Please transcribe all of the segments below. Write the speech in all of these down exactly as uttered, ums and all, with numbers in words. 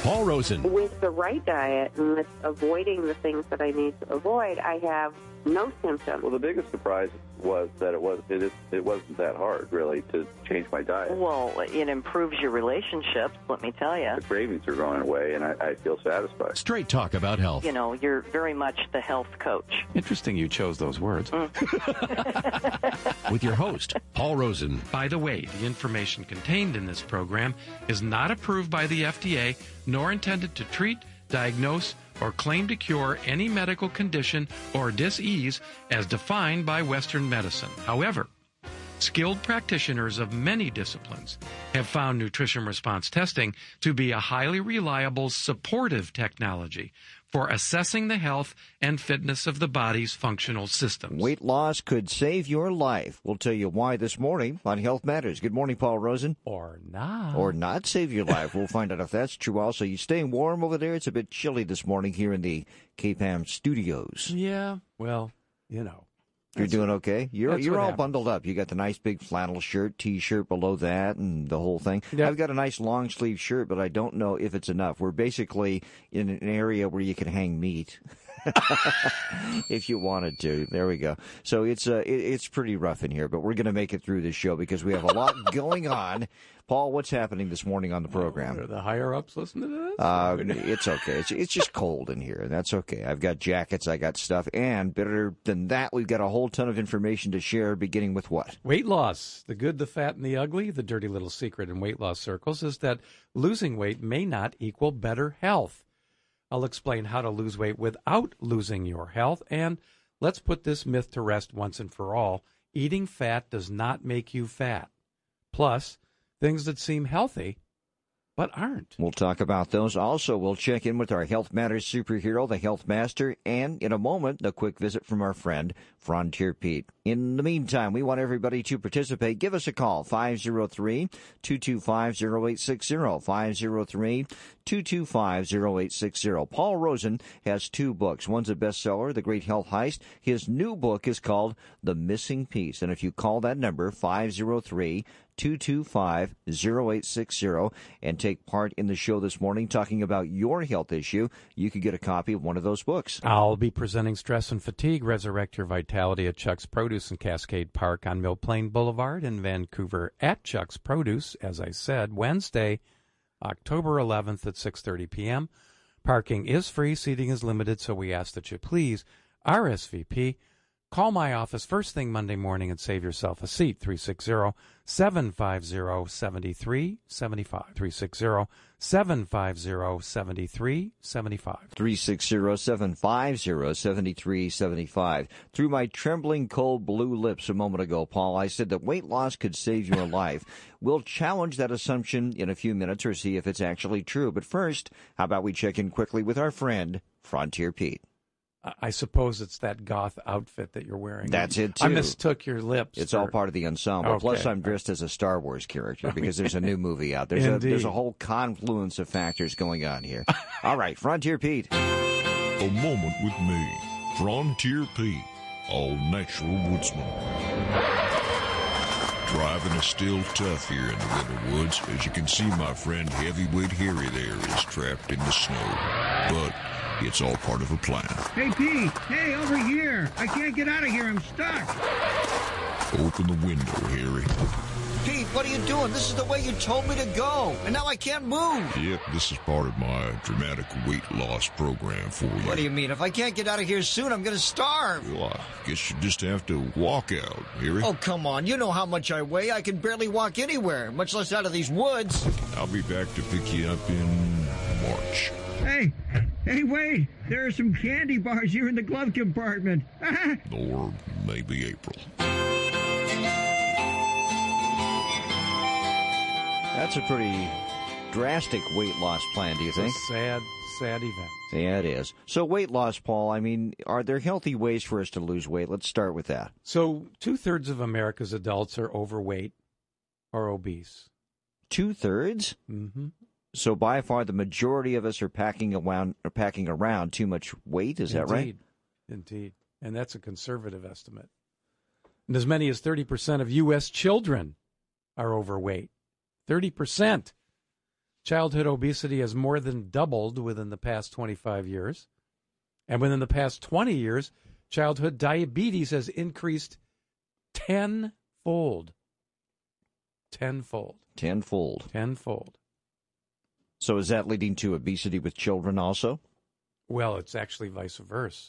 Paul Rosen. With the right diet and with avoiding the things that I need to avoid, I have no symptoms. Well, the biggest surprise was that it was it, is, it wasn't that hard, really, to change my diet. Well, it improves your relationships, let me tell you. The cravings are going away, and I, I feel satisfied. Straight talk about health. You know, you're very much the health coach. Interesting you chose those words. Mm. With your host, Paul Rosen. By the way, the information contained in this program is not approved by the F D A, nor intended to treat, diagnose, or claim to cure any medical condition or disease as defined by Western medicine. However, skilled practitioners of many disciplines have found nutrition response testing to be a highly reliable supportive technology for assessing the health and fitness of the body's functional systems. Weight loss could save your life. We'll tell you why this morning on Health Matters. Good morning, Paul Rosen. Or not. Or not save your life. We'll find out if that's true. Also, you staying warm over there? It's a bit chilly this morning here in the K P A M studios. Yeah, well, you know. You're doing okay? You're you're all happens. bundled up. You got the nice big flannel shirt, T-shirt below that, and the whole thing. Yep. I've got a nice long sleeve shirt, but I don't know if it's enough. We're basically in an area where you can hang meat. If you wanted to. There we go. So it's uh, it, it's pretty rough in here, but we're going to make it through this show because we have a lot going on. Paul, what's happening this morning on the program? Are the higher-ups listening to this? Uh, it's okay. It's, it's just cold in here, and that's okay. I've got jackets, I got stuff, and better than that, we've got a whole ton of information to share, beginning with what? Weight loss. The good, the fat, and the ugly. The dirty little secret in weight loss circles is that losing weight may not equal better health. I'll explain how to lose weight without losing your health, and let's put this myth to rest once and for all. Eating fat does not make you fat. Plus, things that seem healthy but aren't. We'll talk about those. Also, we'll check in with our Health Matters superhero, the Health Master, and in a moment, a quick visit from our friend, Frontier Pete. In the meantime, we want everybody to participate. Give us a call, five oh three, two two five, oh eight six oh, five oh three, two two five, oh eight six oh. Paul Rosen has two books. One's a bestseller, The Great Health Heist. His new book is called The Missing Piece. And if you call that number, five oh three, two two five, oh eight six oh, and take part in the show this morning talking about your health issue, you could get a copy of one of those books. I'll be presenting Stress and Fatigue, Resurrect Your Vitality at Chuck's Produce in Cascade Park on Mill Plain Boulevard in Vancouver at Chuck's Produce, as I said, Wednesday, October eleventh at six thirty p.m. Parking is free, seating is limited, so we ask that you please R S V P. Call my office first thing Monday morning and save yourself a seat, three six zero, seven five zero, seven three seven five, three six zero, seven five zero, seven three seven five. three six zero, seven five zero, seven three seven five. Through my trembling cold blue lips a moment ago, Paul, I said that weight loss could save your life. We'll challenge that assumption in a few minutes or see if it's actually true. But first, how about we check in quickly with our friend, Frontier Pete? I suppose it's that goth outfit that you're wearing. That's it, too. I mistook your lips. It's for... all part of the ensemble. Okay. Plus, I'm dressed as a Star Wars character because there's a new movie out. There's a, there's a whole confluence of factors going on here. All right, Frontier Pete. A moment with me, Frontier Pete, all natural woodsman. Driving is still tough here in the winter woods. As you can see, my friend Heavyweight Harry there is trapped in the snow. But it's all part of a plan. Hey, Pete! Hey, over here! I can't get out of here. I'm stuck. Open the window, Harry. Pete, what are you doing? This is the way you told me to go, and now I can't move. Yep, this is part of my dramatic weight loss program for you. What do you mean? If I can't get out of here soon, I'm going to starve. Well, I guess you just have to walk out, Harry. Oh, come on. You know how much I weigh. I can barely walk anywhere, much less out of these woods. I'll be back to pick you up in March. Hey, hey, wait! There are some candy bars here in the glove compartment. Or maybe April. That's a pretty drastic weight loss plan, do you think? It's a sad, sad event. Yeah, it is. So weight loss, Paul, I mean, are there healthy ways for us to lose weight? Let's start with that. So two-thirds of America's adults are overweight or obese. Two-thirds? Mm-hmm. So by far the majority of us are packing around, are packing around too much weight, is Indeed. that right? Indeed. And that's a conservative estimate. And as many as thirty percent of U S children are overweight. thirty percent. childhood obesity has more than doubled within the past twenty-five years. And within the past twenty years, childhood diabetes has increased tenfold. Tenfold. Tenfold. Tenfold. So is that leading to obesity with children also? Well, it's actually vice versa.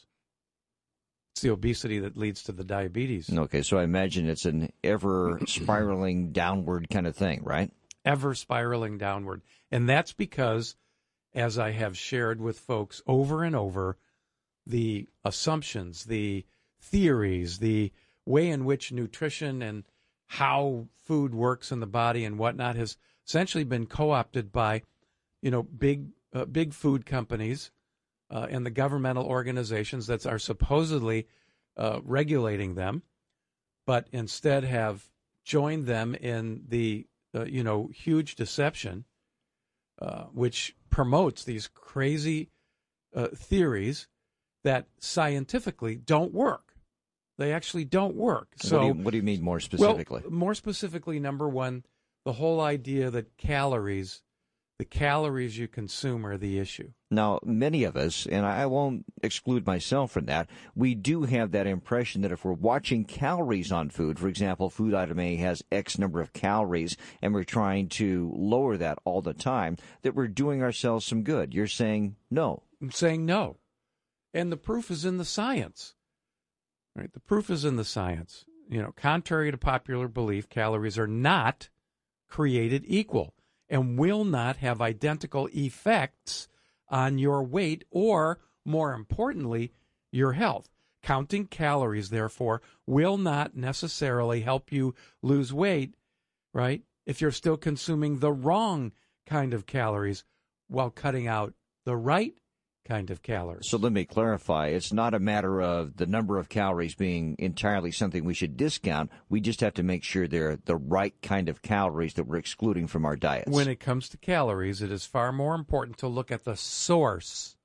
It's the obesity that leads to the diabetes. Okay, so I imagine it's an ever spiraling downward kind of thing, right? Ever spiraling downward. And that's because, as I have shared with folks over and over, the assumptions, the theories, the way in which nutrition and how food works in the body and whatnot has essentially been co-opted by, you know, big uh, big food companies uh, and the governmental organizations that are supposedly uh, regulating them, but instead have joined them in the, uh, you know, huge deception, uh, which promotes these crazy uh, theories that scientifically don't work. They actually don't work. So, what do you, what do you mean more specifically? Well, more specifically, number one, the whole idea that calories, the calories you consume are the issue. Now, many of us, and I won't exclude myself from that, we do have that impression that if we're watching calories on food, for example, food item A has X number of calories, and we're trying to lower that all the time, that we're doing ourselves some good. You're saying no. I'm saying no. And the proof is in the science. Right? The proof is in the science. You know, contrary to popular belief, calories are not created equal and will not have identical effects on your weight or, more importantly, your health. Counting calories, therefore, will not necessarily help you lose weight, right, if you're still consuming the wrong kind of calories while cutting out the right kind of calories. So let me clarify. It's not a matter of the number of calories being entirely something we should discount. We just have to make sure they're the right kind of calories that we're excluding from our diets. When it comes to calories, it is far more important to look at the source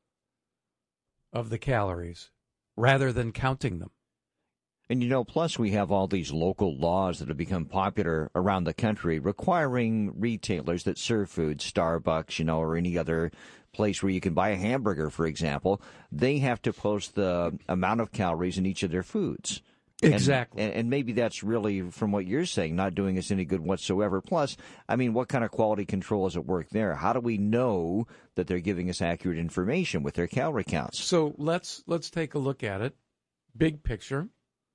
of the calories rather than counting them. And, you know, plus we have all these local laws that have become popular around the country requiring retailers that serve food, Starbucks, you know, or any other place where you can buy a hamburger, for example, they have to post the amount of calories in each of their foods. Exactly. And, and maybe that's really, from what you're saying, not doing us any good whatsoever. Plus, I mean, what kind of quality control is at work there? How do we know that they're giving us accurate information with their calorie counts? So let's let's take a look at it. Big picture.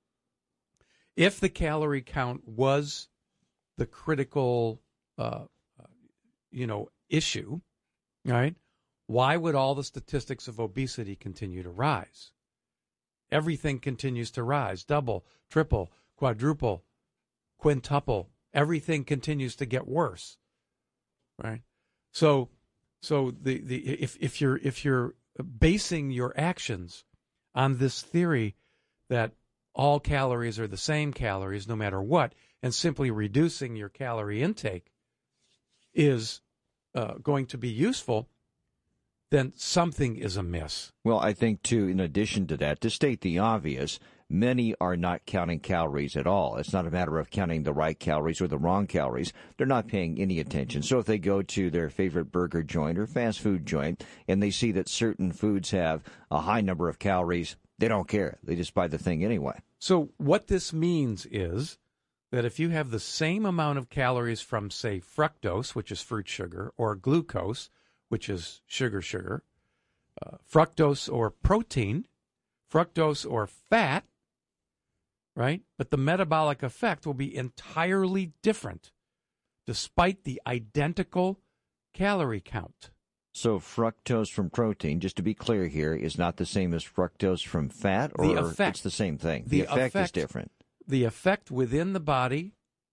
If the calorie count was the critical, uh, you know, issue, right? Why would all the statistics of obesity continue to rise? Everything continues to rise, double, triple, quadruple, quintuple. Everything continues to get worse, right? So, so the, the if if you're if you're basing your actions on this theory that all calories are the same calories no matter what, and simply reducing your calorie intake is uh, going to be useful, then something is amiss. Well, I think, too, in addition to that, to state the obvious, many are not counting calories at all. It's not a matter of counting the right calories or the wrong calories. They're not paying any attention. So if they go to their favorite burger joint or fast food joint and they see that certain foods have a high number of calories, they don't care. They just buy the thing anyway. So what this means is that if you have the same amount of calories from, say, fructose, which is fruit sugar, or glucose, which is sugar sugar, uh, fructose or protein, fructose or fat, right? But the metabolic effect will be entirely different despite the identical calorie count. So fructose from protein, just to be clear here, is not the same as fructose from fat, or the effect, it's the same thing? The, the effect, effect is different. The effect within the body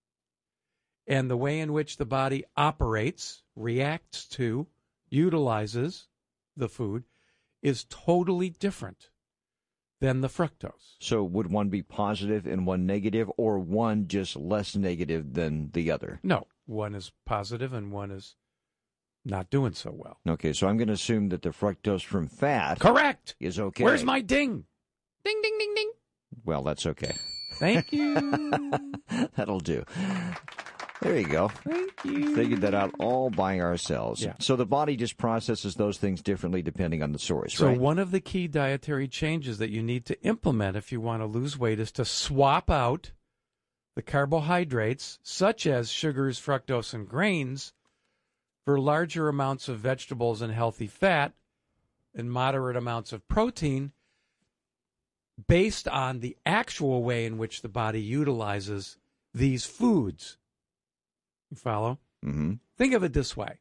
and the way in which the body operates, reacts to, utilizes the food is totally different than the fructose. So would one be positive and one negative, or one just less negative than the other? No, one is positive and one is not doing so well. Okay, so I'm going to assume that the fructose from fat correct is okay. Where's my ding? Ding, ding, ding, ding. Well, that's okay. Thank you. That'll do. There you go. Thank you. Figured that out all by ourselves. Yeah. So the body just processes those things differently depending on the source, So right? one of the key dietary changes that you need to implement if you want to lose weight is to swap out the carbohydrates, such as sugars, fructose, and grains, for larger amounts of vegetables and healthy fat and moderate amounts of protein, based on the actual way in which the body utilizes these foods. You follow? Mm-hmm. Think of it this way.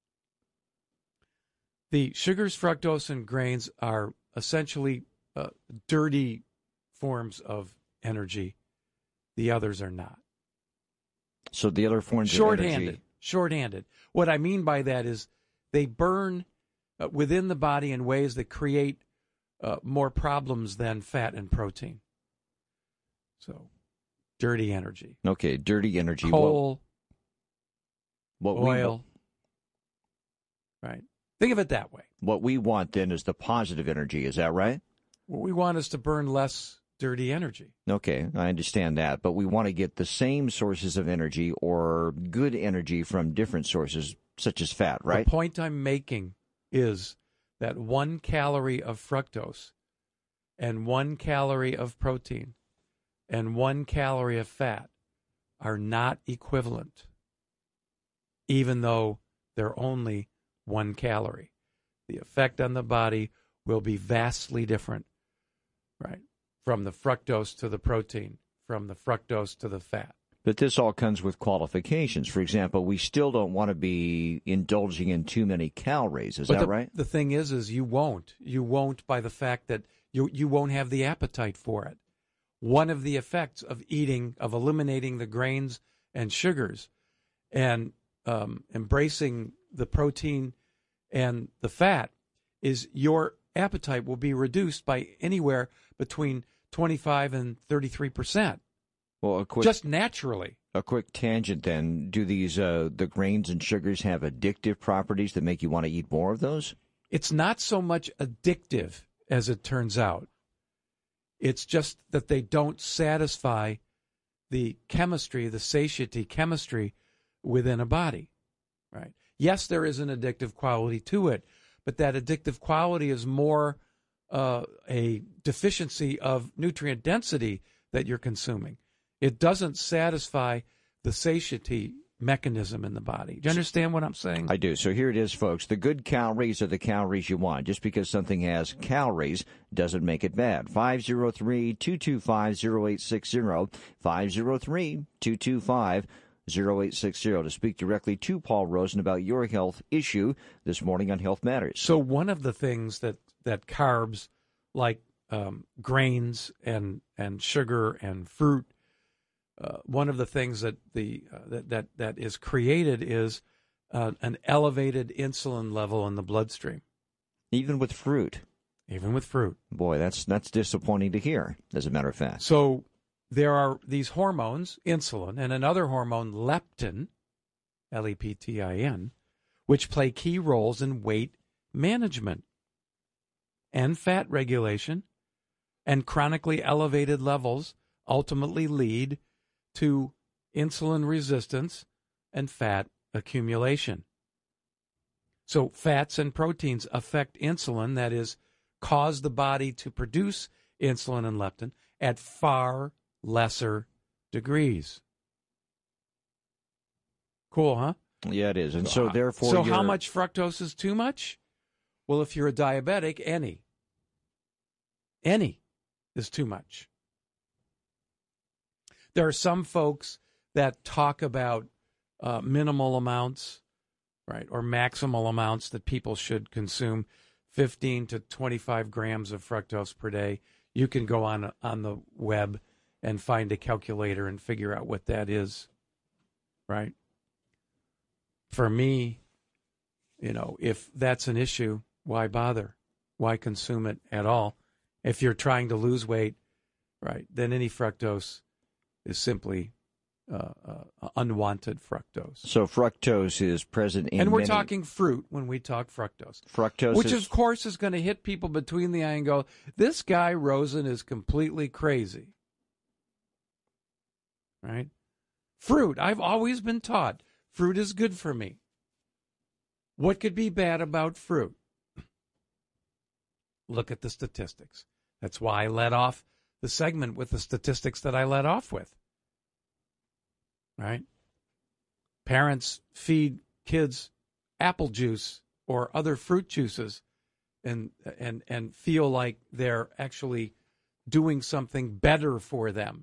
The sugars, fructose, and grains are essentially uh, dirty forms of energy. The others are not. So the other forms of Shorthanded. energy. Shorthanded. What I mean by that is they burn uh, within the body in ways that create uh, more problems than fat and protein. So, dirty energy. Okay, dirty energy. Coal, what, what oil. We, right. Think of it that way. what we want then is the positive energy. Is that right? What we want is to burn less dirty energy. Okay, I understand that. But we want to get the same sources of energy or good energy from different sources, such as fat, right? The point I'm making is that one calorie of fructose and one calorie of protein and one calorie of fat are not equivalent, even though they're only one calorie. The effect on the body will be vastly different, right? From the fructose to the protein, from the fructose to the fat. But this all comes with qualifications. For example, we still don't want to be indulging in too many calories. Is but that the, right? The thing is, is you won't. You won't by the fact that you you won't have the appetite for it. One of the effects of eating, of eliminating the grains and sugars and um, embracing the protein and the fat is your appetite will be reduced by anywhere between twenty-five and thirty-three percent. Well, a quick, just naturally. A quick tangent then. Do these uh, the grains and sugars have addictive properties that make you want to eat more of those? It's not so much addictive as it turns out. It's just that they don't satisfy the chemistry, the satiety chemistry within a body, right? Yes, there is an addictive quality to it, but that addictive quality is more uh, a deficiency of nutrient density that you're consuming. It doesn't satisfy the satiety mechanism in the body. Do you understand what I'm saying? I do. So here it is, folks. The good calories are the calories you want. Just because something has calories doesn't make it bad. five oh three, two two five, oh eight six oh, five oh three, two two five, oh eight six oh to speak directly to Paul Rosen about your health issue this morning on Health Matters. So one of the things that, that carbs like um, grains and, and sugar and fruit, Uh, one of the things that the uh, that, that that is created is uh, an elevated insulin level in the bloodstream. Even with fruit. Even with fruit. Boy, that's that's disappointing to hear, as a matter of fact. So there are these hormones, insulin, and another hormone, leptin, L E P T I N, which play key roles in weight management and fat regulation, and chronically elevated levels ultimately lead to insulin resistance and fat accumulation. So fats and proteins affect insulin, that is, cause the body to produce insulin and leptin at far lesser degrees. Cool, huh? Yeah, it is. And so, so therefore... So how much fructose is too much? Well, if you're a diabetic, any. Any is too much. There are some folks that talk about uh, minimal amounts, right, or maximal amounts that people should consume, fifteen to twenty-five grams of fructose per day. You can go on on the web and find a calculator and figure out what that is, right? For me, you know, if that's an issue, why bother? Why consume it at all? If you're trying to lose weight, right, then any fructose is simply uh, uh, unwanted fructose. So fructose is present in And we're many... talking fruit when we talk fructose. Fructose Which, is... of course, is going to hit people between the eye and go, this guy, Rosen, is completely crazy. Right? Fruit. I've always been taught fruit is good for me. What could be bad about fruit? Look at the statistics. That's why I led off the segment with the statistics that I led off with. Right? Parents feed kids apple juice or other fruit juices and and and feel like they're actually doing something better for them.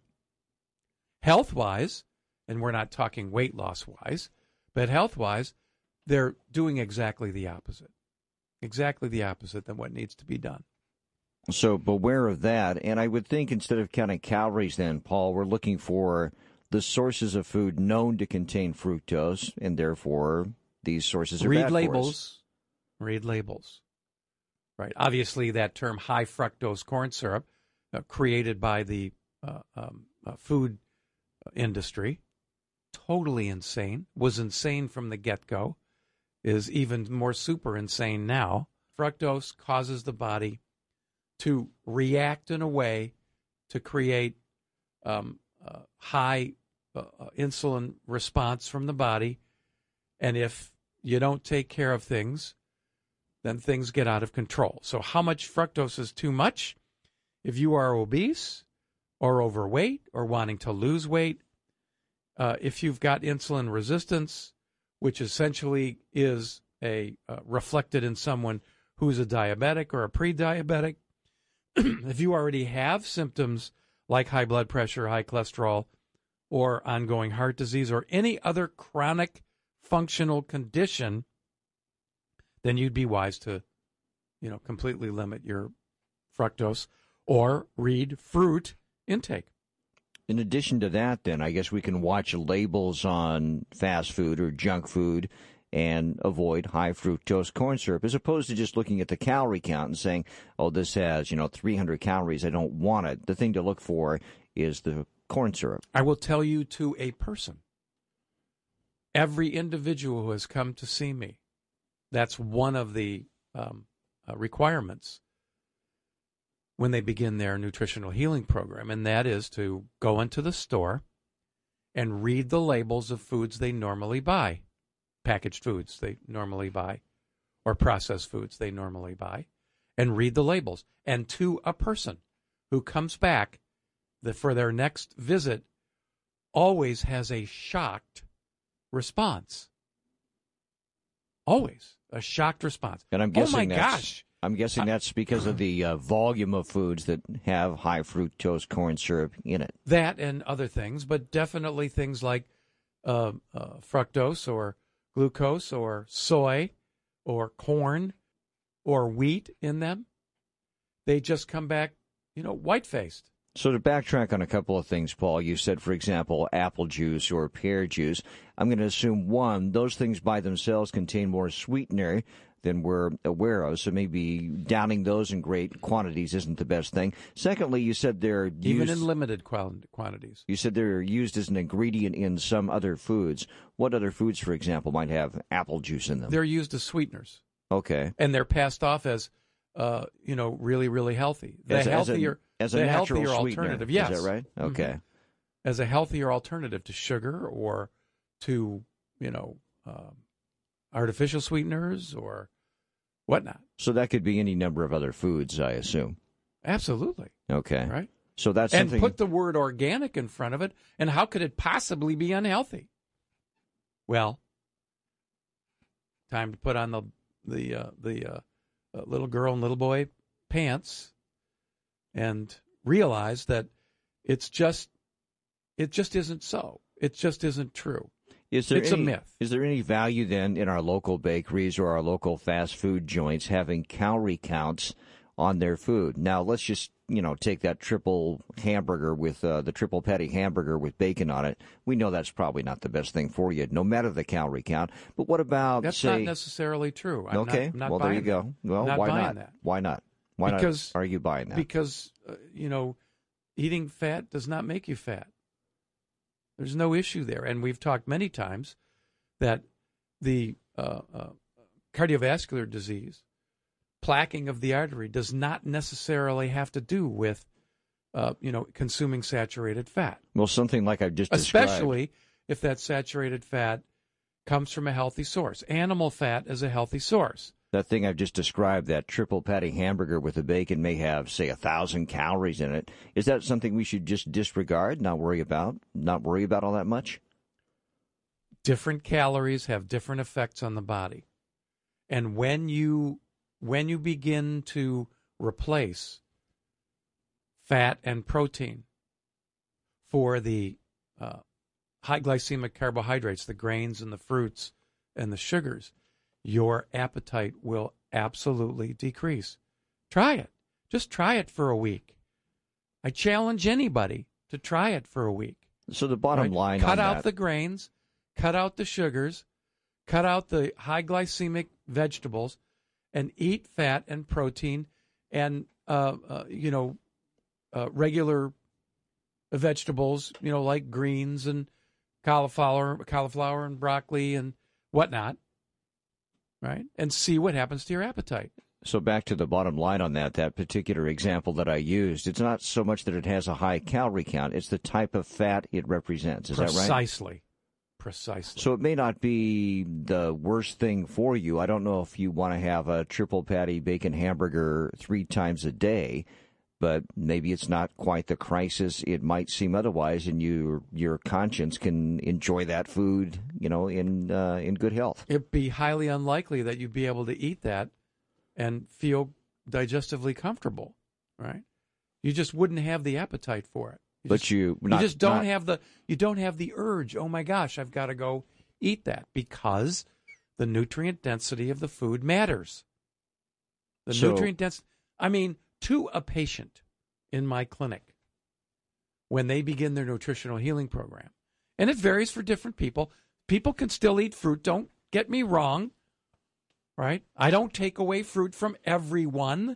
Health-wise, and we're not talking weight loss-wise, but health-wise, they're doing exactly the opposite. Exactly the opposite than what needs to be done. So beware of that. And I would think instead of counting calories then, Paul, we're looking for the sources of food known to contain fructose, and therefore these sources are Read bad labels. for us. Read labels. Right. Obviously, that term high fructose corn syrup, uh, created by the uh, um, uh, food industry, totally insane, was insane from the get-go, is even more super insane now. Fructose causes the body to react in a way to create um, uh, high uh, insulin response from the body. And if you don't take care of things, then things get out of control. So how much fructose is too much? If you are obese or overweight or wanting to lose weight, uh, if you've got insulin resistance, which essentially is a uh, reflected in someone who's a diabetic or a pre-diabetic, if you already have symptoms like high blood pressure, high cholesterol, or ongoing heart disease, or any other chronic functional condition, then you'd be wise to, you know, completely limit your fructose or read fruit intake. In addition to that, then, I guess we can watch labels on fast food or junk food and avoid high fructose corn syrup, as opposed to just looking at the calorie count and saying, oh, this has, you know, three hundred calories, I don't want it. The thing to look for is the corn syrup. I will tell you to a person, every individual who has come to see me, that's one of the um, uh, requirements when they begin their nutritional healing program, and that is to go into the store and read the labels of foods they normally buy, packaged foods they normally buy, or processed foods they normally buy, and read the labels. And to a person who comes back the, for their next visit always has a shocked response. Always a shocked response. And I'm guessing oh my that's, gosh. I'm guessing that's because of the uh, volume of foods that have high fructose corn syrup in it. That and other things, but definitely things like uh, uh, fructose or glucose or soy or corn or wheat in them. They just come back, you know, white-faced. So to backtrack on a couple of things, Paul, you said, for example, apple juice or pear juice. I'm going to assume, one, those things by themselves contain more sweetener than we're aware of, so maybe downing those in great quantities isn't the best thing. Secondly, you said they're used, even in limited quantities. You said they're used as an ingredient in some other foods. What other foods, for example, might have apple juice in them? They're used as sweeteners. Okay. And they're passed off as, uh, you know, really, really healthy. The as, healthier, as a, as a the natural healthier sweetener. alternative. Yes. Is that right? Okay. Mm-hmm. As a healthier alternative to sugar or to, you know, um, artificial sweeteners or whatnot. So that could be any number of other foods, I assume. Absolutely. Okay. Right. So that's and something. put the word organic in front of it, and how could it possibly be unhealthy? Well, time to put on the the uh, the uh, uh, little girl and little boy pants, and realize that it's just it just isn't so. It just isn't true. Is there it's any, a myth. Is there any value then in our local bakeries or our local fast food joints having calorie counts on their food? Now, let's just, you know, take that triple hamburger with uh, the triple patty hamburger with bacon on it. We know that's probably not the best thing for you, no matter the calorie count. But what about, That's say, not necessarily true. I'm okay, not, I'm not well, there you buying go. that. Well, not why buying not? That. Why not? Why because, not are you buying that? Because, uh, you know, eating fat does not make you fat. There's no issue there. And we've talked many times that the uh, uh, cardiovascular disease, plaquing of the artery, does not necessarily have to do with, uh, you know, consuming saturated fat. Well, something like I've just Especially described. if that saturated fat comes from a healthy source. Animal fat is a healthy source. That thing I've just described, that triple patty hamburger with the bacon, may have, say, a thousand calories in it. Is that something we should just disregard, not worry about, not worry about all that much? Different calories have different effects on the body. And when you when you begin to replace fat and protein for the uh, high glycemic carbohydrates, the grains and the fruits and the sugars, your appetite will absolutely decrease. Try it. Just try it for a week. I challenge anybody to try it for a week. So the bottom right? line Cut on out that, the grains, cut out the sugars, cut out the high glycemic vegetables, and eat fat and protein and, uh, uh, you know, uh, regular vegetables, you know, like greens and cauliflower, cauliflower and broccoli and whatnot, right? And see what happens to your appetite. So back to the bottom line on that, that particular example that I used, it's not so much that it has a high calorie count, it's the type of fat it represents. Is Precisely. that right? Precisely. Precisely. So it may not be the worst thing for you. I don't know if you want to have a triple patty bacon hamburger three times a day, but maybe it's not quite the crisis it might seem otherwise, and you, your conscience can enjoy that food, you know, in uh, in good health. It'd be highly unlikely that you'd be able to eat that and feel digestively comfortable, right? You just wouldn't have the appetite for it. You but just, you, not, you just don't not, have the you don't have the urge. Oh my gosh, I've got to go eat that, because the nutrient density of the food matters. The so, nutrient density. I mean, to a patient in my clinic, when they begin their nutritional healing program, and it varies for different people. People can still eat fruit. Don't get me wrong. Right? I don't take away fruit from everyone.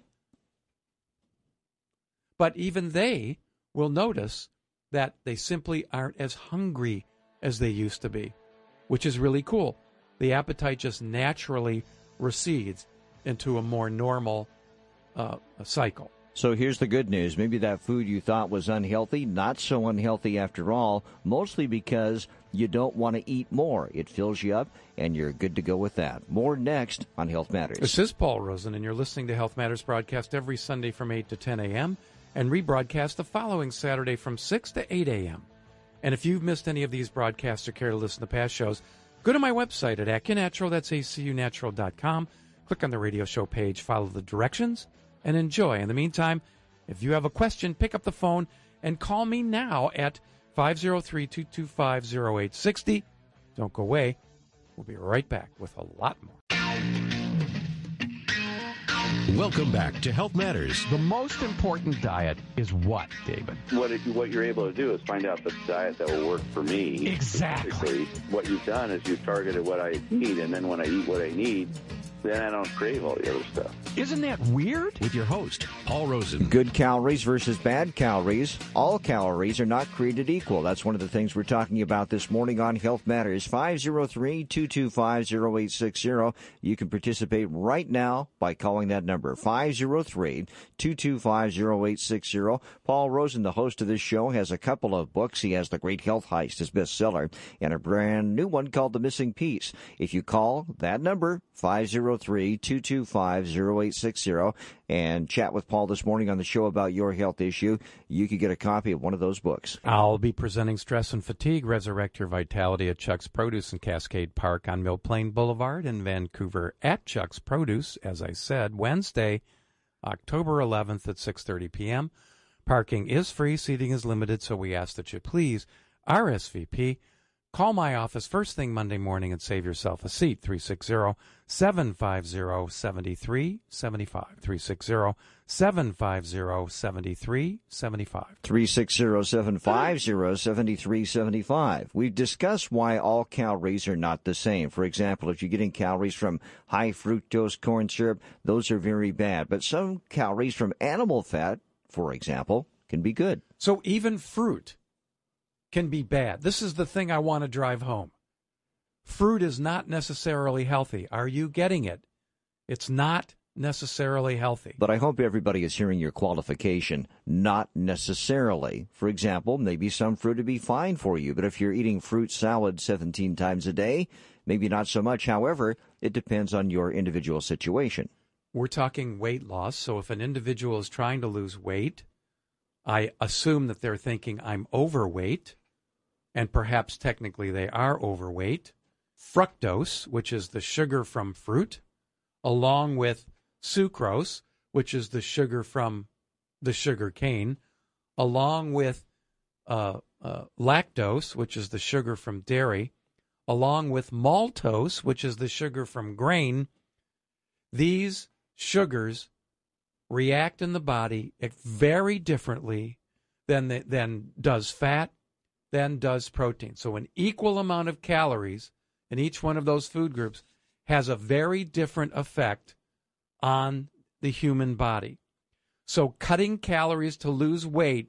But even they will notice that they simply aren't as hungry as they used to be, which is really cool. The appetite just naturally recedes into a more normal uh, cycle. So here's the good news. Maybe that food you thought was unhealthy, not so unhealthy after all, mostly because you don't want to eat more. It fills you up, and you're good to go with that. More next on Health Matters. This is Paul Rosen, and you're listening to Health Matters broadcast every Sunday from eight to ten a.m. and rebroadcast the following Saturday from six to eight a.m. And if you've missed any of these broadcasts or care to listen to past shows, go to my website at AcuNatural, that's A C U natural dot com. Click on the radio show page, follow the directions, and enjoy. In the meantime, if you have a question, pick up the phone and call me now at five oh three, two two five, oh eight six oh. Don't go away. We'll be right back with a lot more. Welcome back to Health Matters. The most important diet is what, David? What it, what you're able to do is find out the diet that will work for me. Exactly. Basically, what you've done is you've targeted what I need, and then when I eat what I need, then I don't crave all the other stuff. Isn't that weird? With your host, Paul Rosen. Good calories versus bad calories. All calories are not created equal. That's one of the things we're talking about this morning on Health Matters. five oh three, two two five, oh eight six oh. You can participate right now by calling that number, five oh three, two two five, oh eight six oh. Paul Rosen, the host of this show, has a couple of books. He has The Great Health Heist, his bestseller, and a brand new one called The Missing Piece. If you call that number, five oh three, two two five, oh eight six oh, and chat with Paul this morning on the show about your health issue, you could get a copy of one of those books. I'll be presenting Stress and Fatigue, Resurrect Your Vitality at Chuck's Produce in Cascade Park on Mill Plain Boulevard in Vancouver at Chuck's Produce, as I said, Wednesday, October eleventh at six thirty p.m. Parking is free, seating is limited, so we ask that you please R S V P. Call my office first thing Monday morning and save yourself a seat, three six zero, seven five zero, seven three seven five, three six zero, seven five zero, seven three seven five. three six zero, seven five zero, seven three seven five. We've discussed why all calories are not the same. For example, if you're getting calories from high fructose corn syrup, those are very bad. But some calories from animal fat, for example, can be good. So even fruit can be bad. This is the thing I want to drive home. Fruit is not necessarily healthy. Are you getting it? It's not necessarily healthy. But I hope everybody is hearing your qualification, not necessarily. For example, maybe some fruit would be fine for you, but if you're eating fruit salad seventeen times a day, maybe not so much. However, it depends on your individual situation. We're talking weight loss, so if an individual is trying to lose weight, I assume that they're thinking, I'm overweight, and perhaps technically they are overweight. Fructose, which is the sugar from fruit, along with sucrose, which is the sugar from the sugar cane, along with uh, uh, lactose, which is the sugar from dairy, along with maltose, which is the sugar from grain. These sugars react in the body very differently than the, than does fat, than does protein. So an equal amount of calories in each one of those food groups has a very different effect on the human body. So cutting calories to lose weight,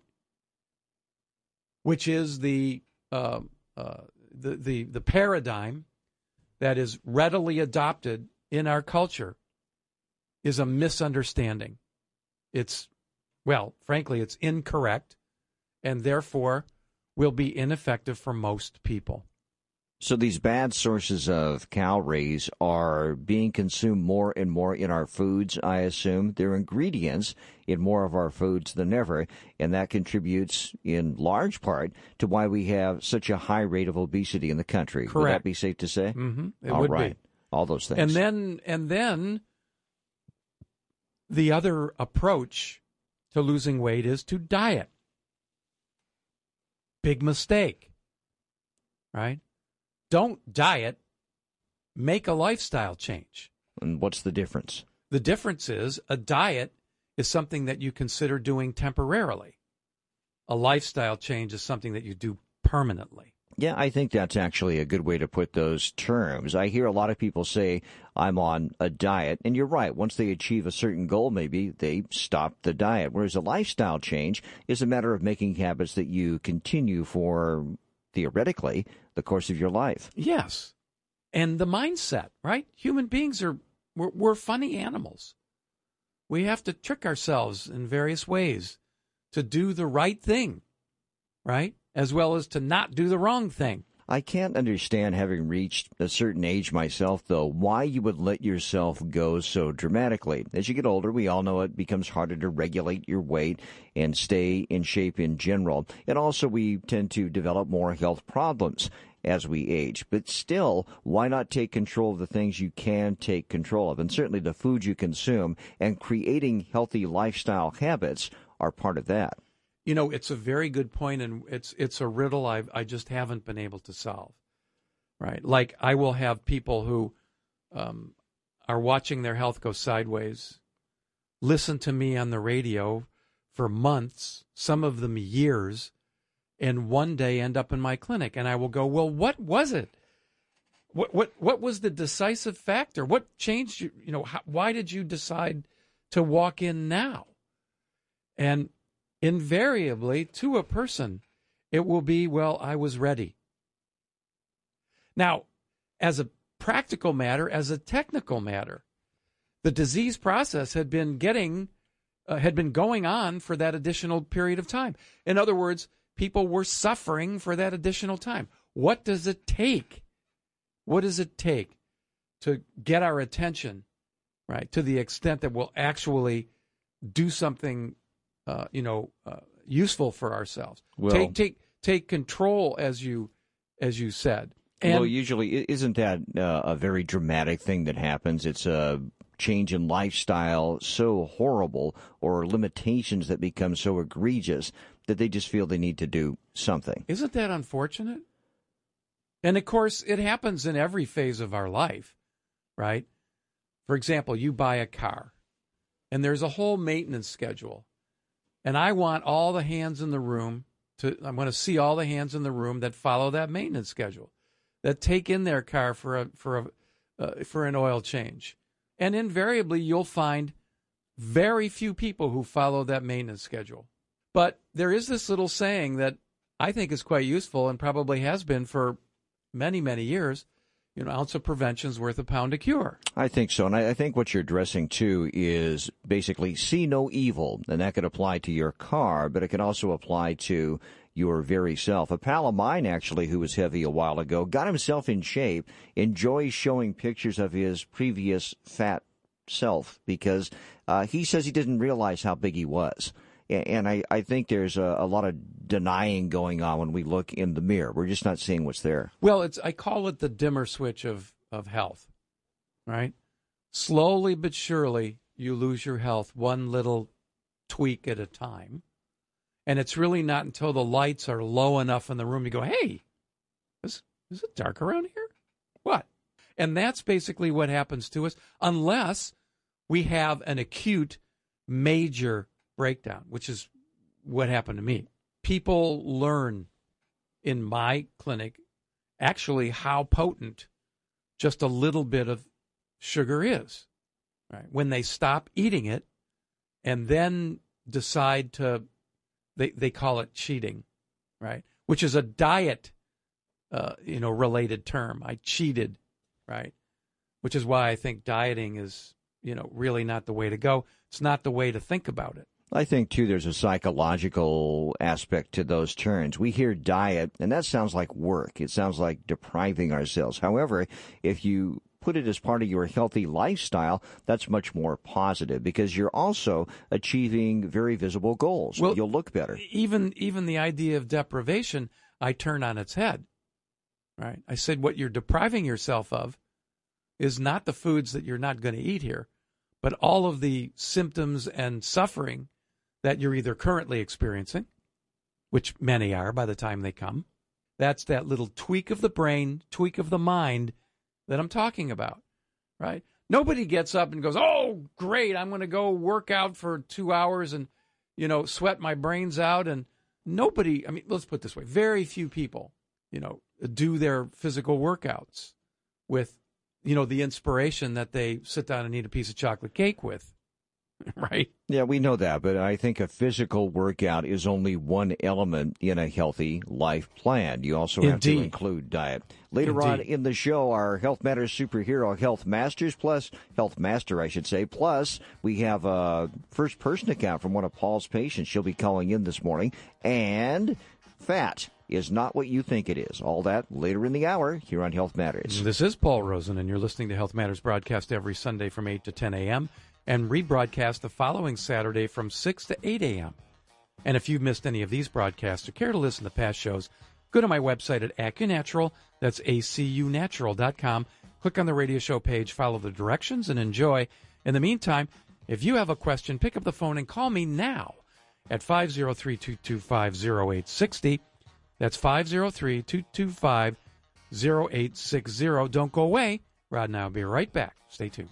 which is the uh, uh, the, the the paradigm that is readily adopted in our culture, is a misunderstanding. It's, well, frankly, it's incorrect, and therefore will be ineffective for most people. So these bad sources of calories are being consumed more and more in our foods, I assume. They're ingredients in more of our foods than ever, and that contributes in large part to why we have such a high rate of obesity in the country. Correct. Would that be safe to say? Mm-hmm. It All would right. be. All those things. And then, and then the other approach to losing weight is to diet. Big mistake, right? Don't diet, make a lifestyle change. And what's the difference? The difference is a diet is something that you consider doing temporarily. A lifestyle change is something that you do permanently. Yeah, I think that's actually a good way to put those terms. I hear a lot of people say, I'm on a diet, and you're right. Once they achieve a certain goal, maybe they stop the diet, whereas a lifestyle change is a matter of making habits that you continue for, theoretically, the course of your life. Yes. And the mindset, right? Human beings are, we're, we're funny animals. We have to trick ourselves in various ways to do the right thing, right? As well as to not do the wrong thing. I can't understand, having reached a certain age myself, though, why you would let yourself go so dramatically. As you get older, we all know it becomes harder to regulate your weight and stay in shape in general. And also, we tend to develop more health problems as we age. But still, why not take control of the things you can take control of? And certainly the food you consume and creating healthy lifestyle habits are part of that. You know, it's a very good point, and it's it's a riddle I I just haven't been able to solve, right? Like, I will have people who um, are watching their health go sideways, listen to me on the radio for months, some of them years, and one day end up in my clinic, and I will go, well, what was it? What what what was the decisive factor? What changed you? You know, how, why did you decide to walk in now? And invariably, to a person, it will be, well, I was ready. Now, as a practical matter, as a technical matter, the disease process had been getting, uh, had been going on for that additional period of time. In other words, people were suffering for that additional time. What does it take? What does it take to get our attention, right, to the extent that we'll actually do something Uh, you know, uh, useful for ourselves. Well, take take take control, as you as you said. And well, usually, isn't that uh, a very dramatic thing that happens? It's a change in lifestyle so horrible, or limitations that become so egregious that they just feel they need to do something. Isn't that unfortunate? And of course, it happens in every phase of our life, right? For example, you buy a car, and there's a whole maintenance schedule. And I want all the hands in the room to, I want to see all the hands in the room that follow that maintenance schedule, that take in their car for a, for a, uh, for an oil change. And invariably, you'll find very few people who follow that maintenance schedule. But there is this little saying that I think is quite useful and probably has been for many, many years. you know, ounce of prevention's worth a pound of cure. I think so. And I, I think what you're addressing, too, is basically see no evil. And that could apply to your car, but it can also apply to your very self. A pal of mine, actually, who was heavy a while ago, got himself in shape, enjoys showing pictures of his previous fat self because uh, he says he didn't realize how big he was. And I, I think there's a, a lot of denying going on when we look in the mirror. We're just not seeing what's there. Well, it's I call it the dimmer switch of, of health, right? Slowly but surely, you lose your health one little tweak at a time. And it's really not until the lights are low enough in the room you go, hey, is, is it dark around here? What? And that's basically what happens to us unless we have an acute major breakdown, which is what happened to me. People learn in my clinic actually how potent just a little bit of sugar is, right? When they stop eating it and then decide to, they, they call it cheating, right? Which is a diet, uh, you know, related term. I cheated, right? Which is why I think dieting is, you know, really not the way to go. It's not the way to think about it. I think, too, there's a psychological aspect to those terms. We hear diet, and that sounds like work. It sounds like depriving ourselves. However, if you put it as part of your healthy lifestyle, that's much more positive because you're also achieving very visible goals. Well, you'll look better. Even, even the idea of deprivation, I turn on its head, right? I said what you're depriving yourself of is not the foods that you're not going to eat here, but all of the symptoms and suffering that you're either currently experiencing, which many are by the time they come. That's that little tweak of the brain, tweak of the mind that I'm talking about, right? Nobody gets up and goes, oh, great, I'm going to go work out for two hours and, you know, sweat my brains out. And nobody, I mean, let's put it this way, very few people, you know, do their physical workouts with, you know, the inspiration that they sit down and eat a piece of chocolate cake with, right? Yeah, we know that, but I think a physical workout is only one element in a healthy life plan. You also have Indeed. to include diet. Later Indeed. on in the show, our Health Matters superhero, Health Masters, plus Health Master, I should say. Plus, we have a first-person account from one of Paul's patients. She'll be calling in this morning. And fat is not what you think it is. All that later in the hour here on Health Matters. This is Paul Rosen, and you're listening to Health Matters broadcast every Sunday from eight to ten a.m. and rebroadcast the following Saturday from six to eight a.m. And if you've missed any of these broadcasts or care to listen to past shows, go to my website at AcuNatural. That's A C U natural dot com. Click on the radio show page, follow the directions, and enjoy. In the meantime, if you have a question, pick up the phone and call me now at five oh three, two two five, oh eight six oh. That's five oh three, two two five, oh eight six oh. Don't go away. Rod and I will be right back. Stay tuned.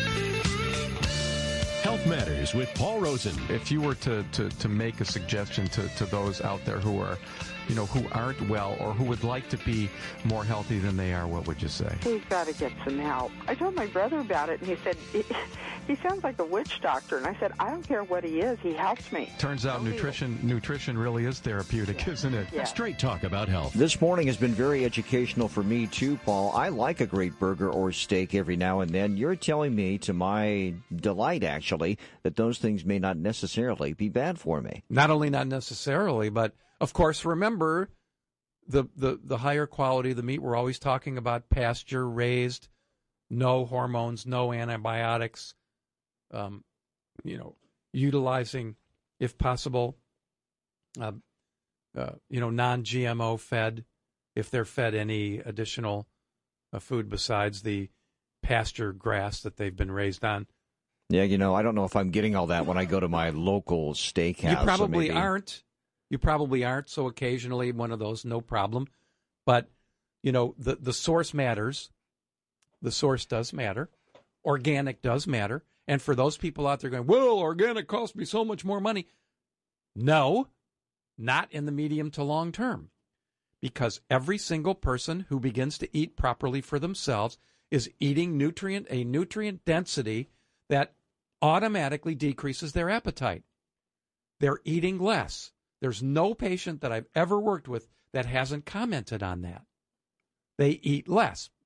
Health Matters with Paul Rosen. If you were to, to, to make a suggestion to, to those out there who are, you know, who aren't well or who would like to be more healthy than they are, what would you say? He's got to get some help. I told my brother about it, and he said, he, he sounds like a witch doctor. And I said, I don't care what he is. He helps me. Turns out nutrition nutrition really is therapeutic, isn't it? Yeah. Straight talk about health. This morning has been very educational for me, too, Paul. I like a great burger or steak every now and then. You're telling me, to my delight, actually, that those things may not necessarily be bad for me. Not only not necessarily, but, of course, remember the, the, the higher quality of the meat. We're always talking about pasture-raised, no hormones, no antibiotics, um, you know, utilizing, if possible, uh, uh, you know, non-G M O fed, if they're fed any additional uh, food besides the pasture grass that they've been raised on. Yeah, you know, I don't know if I'm getting all that when I go to my local steakhouse. You probably so maybe... aren't. You probably aren't. So occasionally one of those, no problem. But, you know, the, the source matters. The source does matter. Organic does matter. And for those people out there going, well, organic costs me so much more money. No, not in the medium to long term. Because every single person who begins to eat properly for themselves is eating nutrient, a nutrient density that automatically decreases their appetite. They're eating less. There's no patient that I've ever worked with that hasn't commented on that. They eat less.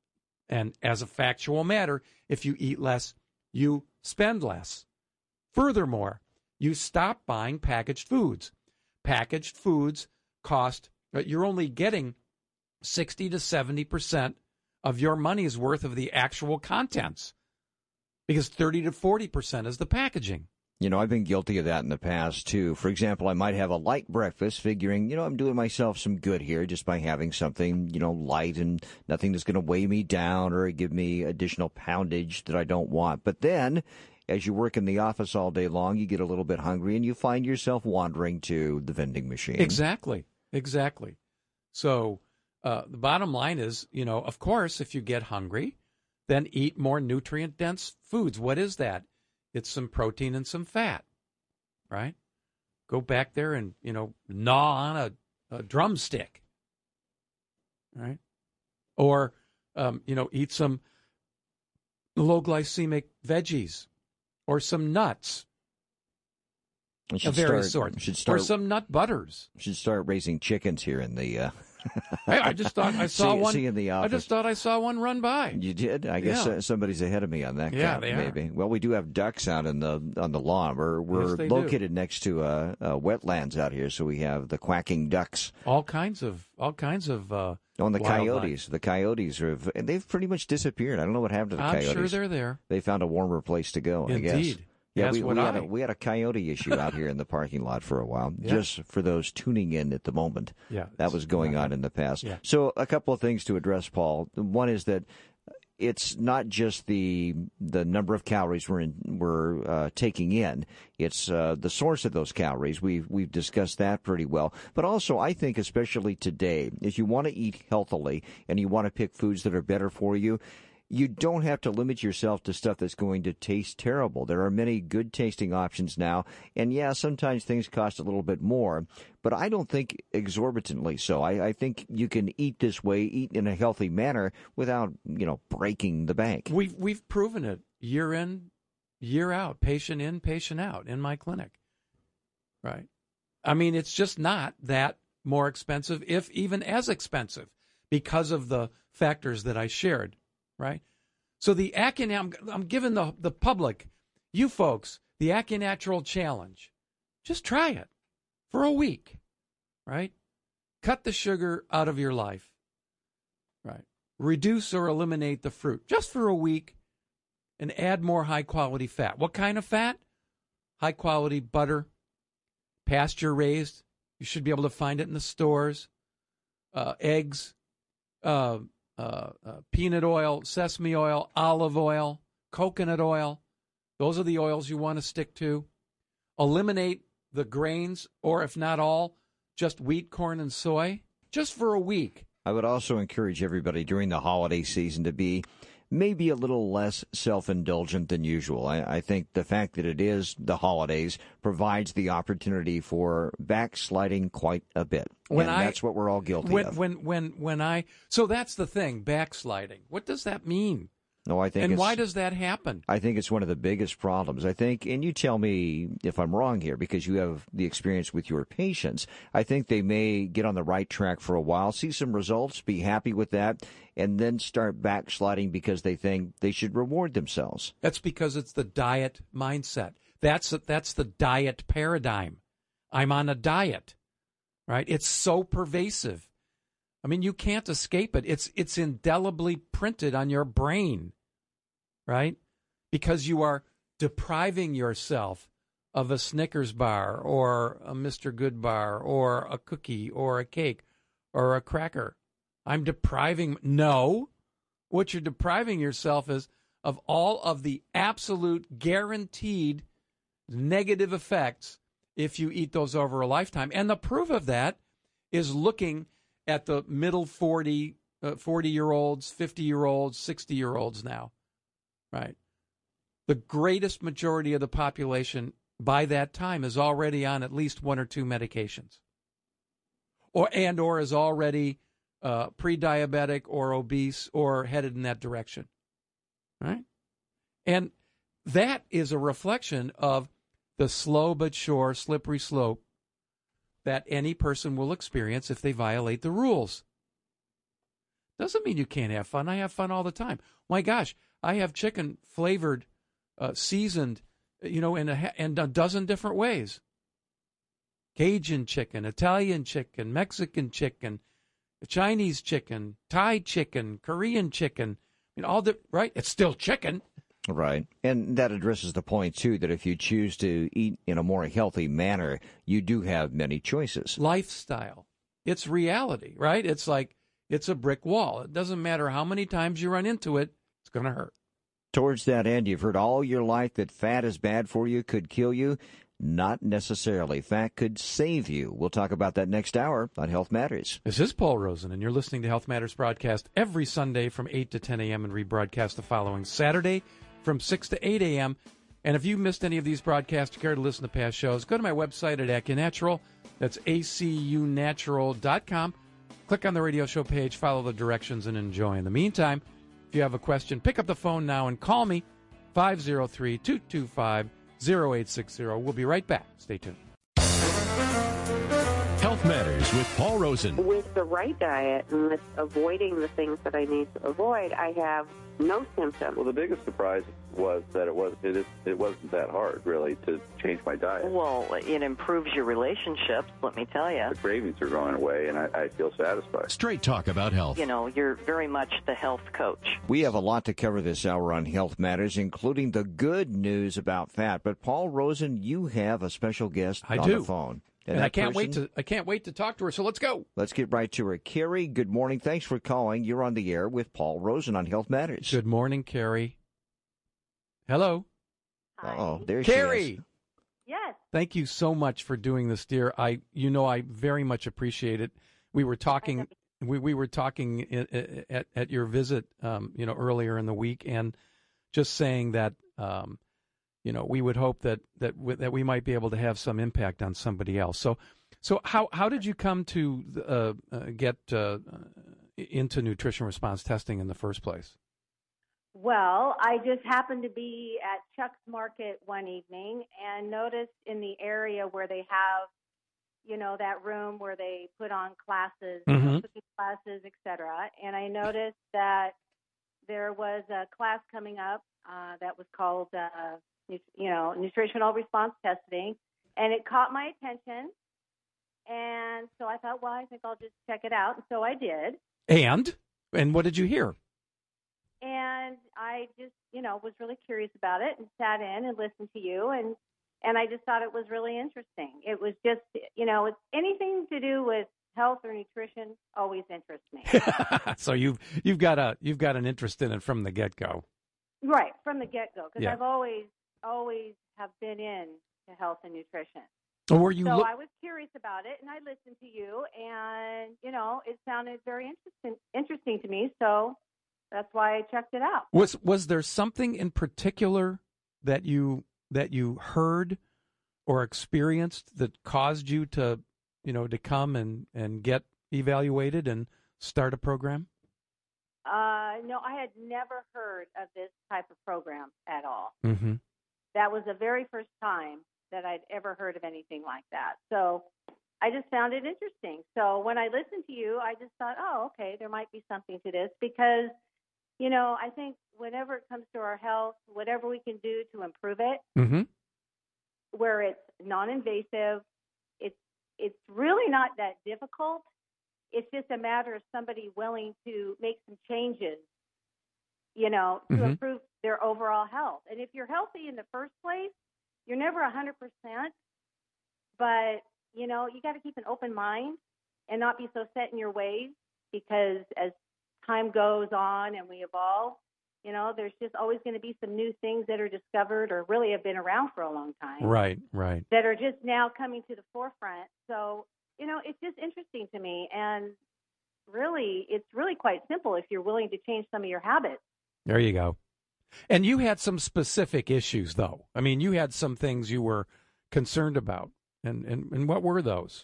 And as a factual matter, if you eat less, you spend less. Furthermore, you stop buying packaged foods. Packaged foods cost, you're only getting sixty to seventy percent of your money's worth of the actual contents, because thirty to forty percent is the packaging. You know, I've been guilty of that in the past, too. For example, I might have a light breakfast figuring, you know, I'm doing myself some good here just by having something, you know, light and nothing that's going to weigh me down or give me additional poundage that I don't want. But then, as you work in the office all day long, you get a little bit hungry and you find yourself wandering to the vending machine. Exactly. Exactly. So uh, the bottom line is, you know, of course, if you get hungry, then eat more nutrient-dense foods. What is that? It's some protein and some fat, right? Go back there and, you know, gnaw on a, a drumstick, right? Or, um, you know, eat some low-glycemic veggies or some nuts of various sorts, should start, or some nut butters. Should start raising chickens here in the... Uh... Hey, I just thought I saw see, one. See in the office. I just thought I saw one run by. You did? I guess yeah. uh, somebody's ahead of me on that. Yeah, count, they maybe. are. Well, we do have ducks out in the on the lawn. We're we're yes, located do. next to uh, uh, wetlands out here, so we have the quacking ducks. All kinds of all kinds of. Uh, oh, and the wildlife. coyotes. The coyotes have they've pretty much disappeared. I don't know what happened to the I'm coyotes. I'm sure they're there. They found a warmer place to go. Indeed. I guess. Yeah, That's we, what we, I... had a, we had a coyote issue out here in the parking lot for a while, yeah. just for those tuning in at the moment. Yeah, that was going on in the past. Yeah. So a couple of things to address, Paul. One is that it's not just the the number of calories we're in, we're uh, taking in. It's uh, the source of those calories. We've we've discussed that pretty well. But also, I think, especially today, if you want to eat healthily and you want to pick foods that are better for you, you don't have to limit yourself to stuff that's going to taste terrible. There are many good tasting options now. And yeah, sometimes things cost a little bit more, but I don't think exorbitantly so. I, I think you can eat this way, eat in a healthy manner without, you know, breaking the bank. We've, we've proven it year in, year out, patient in, patient out in my clinic. Right. I mean, it's just not that more expensive, if even as expensive, because of the factors that I shared. Right? So the Acunet, I'm, I'm giving the, the public, you folks, the AccuNatural Challenge. Just try it for a week, right? Cut the sugar out of your life, right? Reduce or eliminate the fruit just for a week and add more high-quality fat. What kind of fat? High-quality butter, pasture-raised. You should be able to find it in the stores. Uh, eggs, uh Uh, uh, peanut oil, sesame oil, olive oil, coconut oil. Those are the oils you want to stick to. Eliminate the grains, or if not all, just wheat, corn, and soy, just for a week. I would also encourage everybody during the holiday season to be maybe a little less self-indulgent than usual. I, I think the fact that it is the holidays provides the opportunity for backsliding quite a bit. When and I, that's what we're all guilty when, of. When, when, when I, so that's the thing, backsliding. What does that mean? No, I think and it's, why does that happen? I think it's one of the biggest problems. I think, and you tell me if I'm wrong here because you have the experience with your patients, I think they may get on the right track for a while, see some results, be happy with that, and then start backsliding because they think they should reward themselves. That's because it's the diet mindset. That's that's the diet paradigm. I'm on a diet, right? It's so pervasive. I mean, you can't escape it. It's it's indelibly printed on your brain, right? Because you are depriving yourself of a Snickers bar or a Mister Good bar or a cookie or a cake or a cracker. I'm depriving. No, what you're depriving yourself is of all of the absolute guaranteed negative effects if you eat those over a lifetime. And the proof of that is looking at the middle forty, uh, forty-year-olds, fifty-year-olds, sixty-year-olds now, right? The greatest majority of the population by that time is already on at least one or two medications, or and or is already uh, pre-diabetic or obese or headed in that direction, right? And that is a reflection of the slow but sure slippery slope that any person will experience if they violate the rules. Doesn't mean you can't have fun. I have fun all the time. My gosh, I have chicken flavored, uh, seasoned, you know, in a, in a dozen different ways. Cajun chicken, Italian chicken, Mexican chicken, Chinese chicken, Thai chicken, Korean chicken. I mean, all the, right? It's still chicken. Right. And that addresses the point, too, that if you choose to eat in a more healthy manner, you do have many choices. Lifestyle. It's reality, right? It's like, it's a brick wall. It doesn't matter how many times you run into it, it's going to hurt. Towards that end, you've heard all your life that fat is bad for you, could kill you. Not necessarily. Fat could save you. We'll talk about that next hour on Health Matters. This is Paul Rosen, and you're listening to Health Matters broadcast every Sunday from eight to ten a.m. and rebroadcast the following Saturday from six to eight a.m. And if you missed any of these broadcasts or care to listen to past shows, go to my website at AcuNatural. That's A C U natural dot com. Click on the radio show page, follow the directions, and enjoy. In the meantime, if you have a question, pick up the phone now and call me, five oh three, two two five, oh eight six oh. We'll be right back. Stay tuned. Health Matters with Paul Rosen. With the right diet and with avoiding the things that I need to avoid, I have no symptoms. Well, the biggest surprise was that it was it, is, it wasn't that hard, really, to change my diet. Well, it improves your relationships, let me tell you. The cravings are going away, and I, I feel satisfied. Straight talk about health. You know, you're very much the health coach. We have a lot to cover this hour on Health Matters, including the good news about fat. But, Paul Rosen, you have a special guest I on do. the phone. And, and I can't person, wait to I can't wait to talk to her, so let's go. Let's get right to her. Carrie, good morning. Thanks for calling. You're on the air with Paul Rosen on Health Matters. Good morning, Carrie. Hello. Oh, there Carrie. she is. Yes. Thank you so much for doing this, dear. I you know I very much appreciate it. We were talking we, we were talking at at, at your visit um, you know, earlier in the week, and just saying that um, you know, we would hope that that w- that we might be able to have some impact on somebody else. So, so how how did you come to uh, uh, get uh, into nutrition response testing in the first place? Well, I just happened to be at Chuck's Market one evening and noticed in the area where they have, you know, that room where they put on classes, mm-hmm. you know, cooking classes, et cetera. And I noticed that there was a class coming up uh, that was called, uh, you know, nutritional response testing, and it caught my attention. And so I thought, well, I think I'll just check it out. And so I did. And? And what did you hear? And I just, you know, was really curious about it and sat in and listened to you. And, and I just thought it was really interesting. It was just, you know, it's anything to do with health or nutrition always interests me. So you've, you've got a, you've got an interest in it from the get-go. Right. From the get-go. Because yeah. I've always, always have been in to health and nutrition. Or were you so lo- I was curious about it, and I listened to you, and, you know, it sounded very interesting, interesting to me. So that's why I checked it out. Was was there something in particular that you that you heard or experienced that caused you to, you know, to come and, and get evaluated and start a program? Uh, no, I had never heard of this type of program at all. Mm-hmm. That was the very first time that I'd ever heard of anything like that. So I just found it interesting. So when I listened to you, I just thought, oh, okay, there might be something to this because, you know, I think whenever it comes to our health, whatever we can do to improve it, mm-hmm. where it's non-invasive, it's it's really not that difficult. It's just a matter of somebody willing to make some changes, you know, to mm-hmm. improve their overall health. And if you're healthy in the first place, you're never one hundred percent, but, you know, you got to keep an open mind and not be so set in your ways because as time goes on and we evolve, you know, there's just always going to be some new things that are discovered or really have been around for a long time. Right, right. That are just now coming to the forefront. So, you know, it's just interesting to me. And really, it's really quite simple if you're willing to change some of your habits. There you go. And you had some specific issues, though. I mean, you had some things you were concerned about. And, and, and what were those?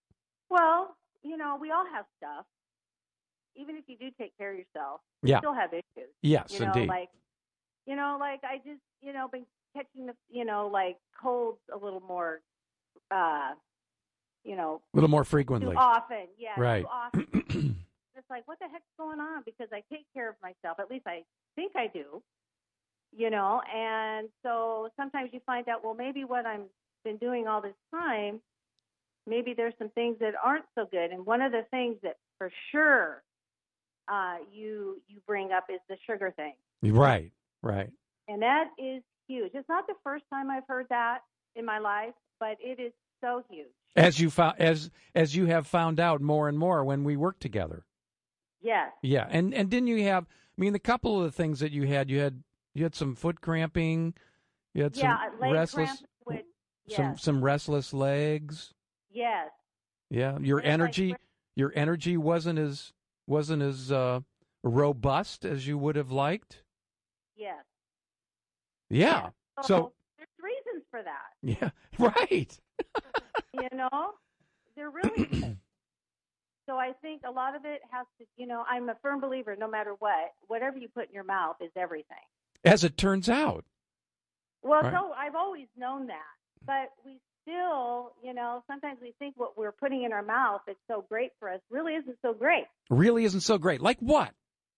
Well, you know, we all have stuff. Even if you do take care of yourself, you yeah. still have issues. Yes, you know, indeed. Like, you know, like I just, you know, been catching the, you know, like colds a little more, uh, you know. A little more frequently. Too often, yeah. Right. Too often. it's like, what the heck's going on? Because I take care of myself. At least I think I do, you know. And so sometimes you find out, well, maybe what I've been doing all this time, maybe there's some things that aren't so good. And one of the things that for sure uh, you you bring up is the sugar thing. Right, right. And that is huge. It's not the first time I've heard that in my life, but it is so huge. As you found, as as you have found out more and more when we work together. Yes. Yeah, and and didn't you have? I mean, the couple of the things that you had, you had you had some foot cramping, you had yeah, some leg restless, cramp with, yes. some some restless legs. Yes. Yeah, your And energy, like, your energy wasn't as wasn't as uh, robust as you would have liked. Yes. Yeah. So, So there's reasons for that. yeah, right. You know, there really is. So I think a lot of it has to, you know, I'm a firm believer no matter what, whatever you put in your mouth is everything. As it turns out. Well, Right. so I've always known that. But we still, you know, sometimes we think what we're putting in our mouth is so great for us really isn't so great. Really isn't so great. Like what?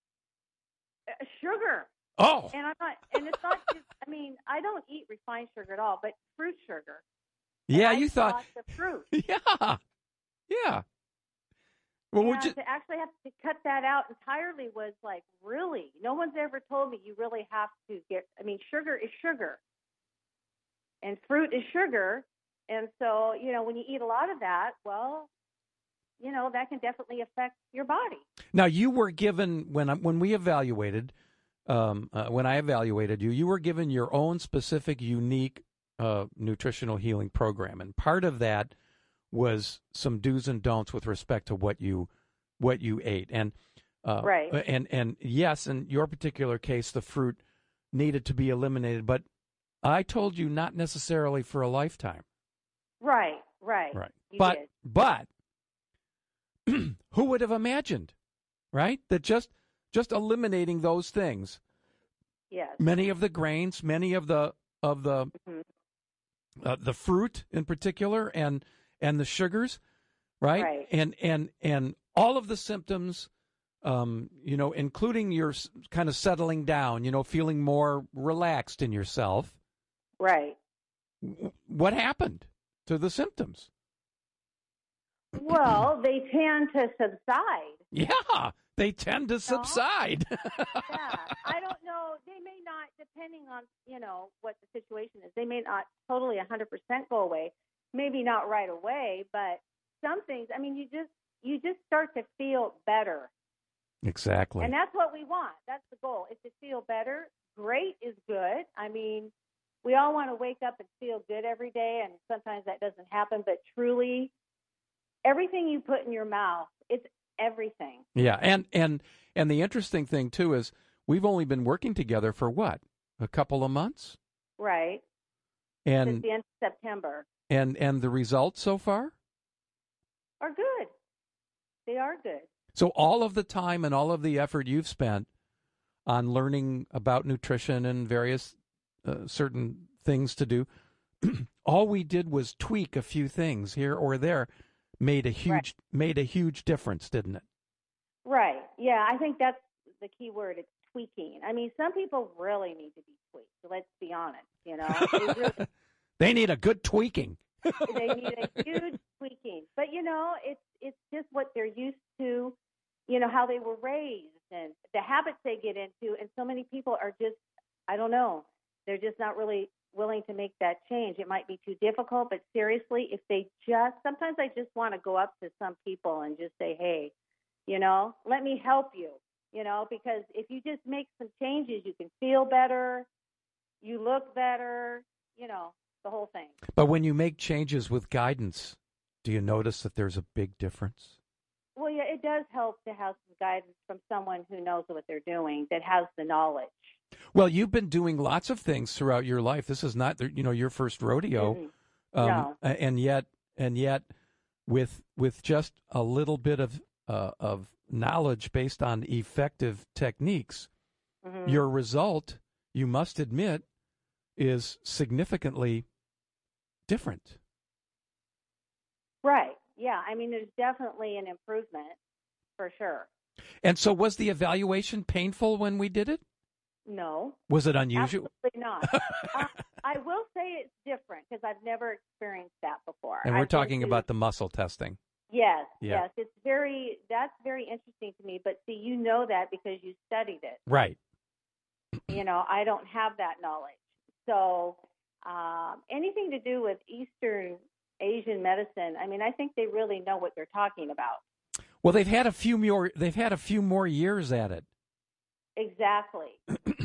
Uh, sugar. Oh. And I'm not, and it's not just, I mean, I don't eat refined sugar at all, but fruit sugar. Yeah, And I you thought. the fruit. Yeah. Yeah. Well, and we're just, to actually have to cut that out entirely was like, really? No one's ever told me you really have to get, I mean, sugar is sugar. And fruit is sugar. And so, you know, when you eat a lot of that, well, you know, that can definitely affect your body. now you were given when I, when we evaluated, um, uh, when I evaluated you, you were given your own specific, unique uh, nutritional healing program, and part of that was some do's and don'ts with respect to what you what you ate, and uh, right, and and yes, in your particular case, the fruit needed to be eliminated, but I told you not necessarily for a lifetime. Right, right, right. You but did. but who would have imagined, right? That just just eliminating those things, yes, many of the grains, many of the of the mm-hmm. uh, the fruit in particular, and and the sugars, right? Right. And and and all of the symptoms, um, you know, including your s- kind of settling down, you know, feeling more relaxed in yourself. Right. W- What happened to the symptoms? Well, they tend to subside. Yeah, they tend to subside. Yeah, I don't know. They may not, depending on, you know, what the situation is, they may not totally one hundred percent go away. Maybe not right away, but some things, I mean, you just you just start to feel better. Exactly. And that's what we want. That's the goal, is to feel better. Great is good. I mean, we all want to wake up and feel good every day, and sometimes that doesn't happen, but truly, everything you put in your mouth, it's everything. Yeah, and and and the interesting thing too is we've only been working together for what? A couple of months? Right. And Since the end of September. And and the results so far? Are good. They are good. So all of the time and all of the effort you've spent on learning about nutrition and various uh, certain things to do, all we did was tweak a few things here or there, made a huge right. made a huge difference, didn't it? Right. Yeah, I think that's the key word. It's tweaking. I mean, some people really need to be tweaked. So let's be honest. You know, they really. They need a good tweaking. They need a huge tweaking. But, you know, it's it's just what they're used to, you know, how they were raised and the habits they get into. And so many people are just, I don't know, they're just not really willing to make that change. It might be too difficult, but seriously, if they just, sometimes I just want to go up to some people and just say, hey, you know, let me help you, you know, because if you just make some changes, you can feel better, you look better, you know. The whole thing. But when you make changes with guidance, do you notice that there's a big difference? Well, yeah, it does help to have some guidance from someone who knows what they're doing, that has the knowledge. Well, you've been doing lots of things throughout your life. This is not, you know, your first rodeo, mm-hmm. um, no. and yet, and yet, with with just a little bit of uh, of knowledge based on effective techniques, mm-hmm. your result, you must admit, is significantly different. Right. Yeah. I mean, there's definitely an improvement for sure. And so was the evaluation painful when we did it? No. Was it unusual? Absolutely not. uh, I will say it's different because I've never experienced that before. And we're I've talking been to- about the muscle testing. Yes, Yeah. yes. It's very, that's very interesting to me. But see, you know that because you studied it. Right. You know, I don't have that knowledge. So um, anything to do with Eastern Asian medicine, I mean, I think they really know what they're talking about. Well, they've had a few more. They've had a few more years at it. Exactly.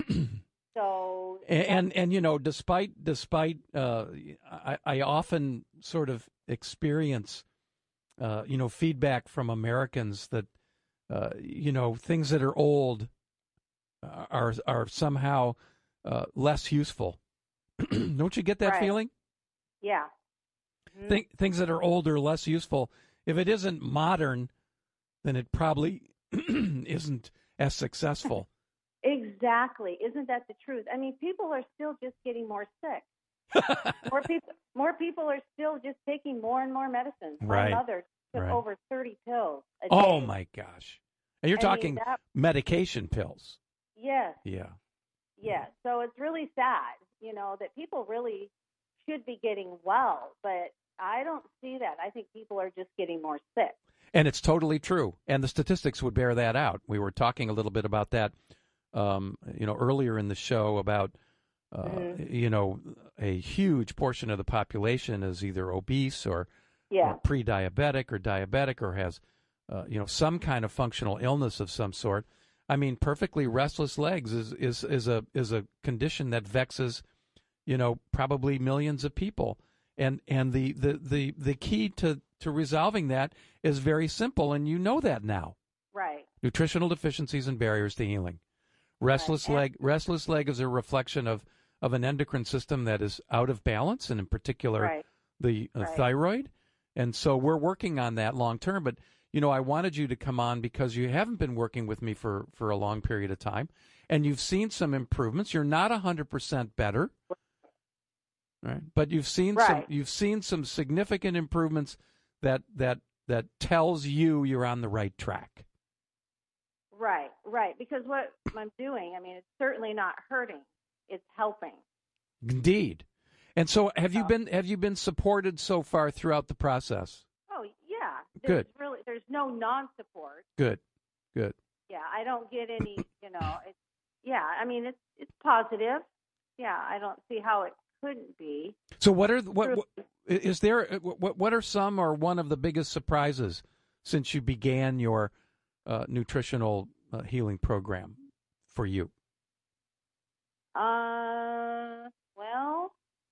so And, and and you know, despite despite, uh, I, I often sort of experience, uh, you know, feedback from Americans that, uh, you know, things that are old are are somehow uh, less useful. Don't you get that Right. feeling? yeah. Mhm. Think, things that are old are less useful. If it isn't modern, then it probably isn't as successful. Exactly. Isn't that the truth? I mean, people are still just getting more sick. more people, more people are still just taking more and more medicines. Right. My mother took Right. over thirty pills a day. Oh my gosh! And you're I mean, talking that- medication pills. Yes, Yeah. yes. So it's really sad, you know, that people really should be getting well, but I don't see that. I think people are just getting more sick. And it's totally true. And the statistics would bear that out. We were talking a little bit about that, um, you know, earlier in the show about, uh, Mhm. you know, a huge portion of the population is either obese or, Yeah. or pre-diabetic or diabetic or has, uh, you know, some kind of functional illness of some sort. I mean, perfectly restless legs is, is, is a is a condition that vexes, you know, probably millions of people. And and the, the, the, the key to, to resolving that is very simple, and you know that now. Right. Nutritional deficiencies and barriers to healing. Restless Right. leg restless leg is a reflection of, of an endocrine system that is out of balance, and in particular Right. the uh, Right. thyroid. And so we're working on that long term. But, you know, I wanted you to come on because you haven't been working with me for, for a long period of time, and you've seen some improvements. You're not one hundred percent better. Right. But you've seen some Right. you've seen some significant improvements that that that tells you you're on the right track. Right, right. Because what I'm doing, I mean, it's certainly not hurting. It's helping. Indeed. And so have you been have you been supported so far throughout the process? Oh, yeah. There's Good. really, there's no non-support. Good. Good. Yeah, I don't get any, you know, it's, yeah, I mean, it's it's positive. Yeah, I don't see how it couldn't be. So what are the- what, what is there what what are some or one of the biggest surprises since you began your uh, nutritional uh, healing program for you? Uh, well,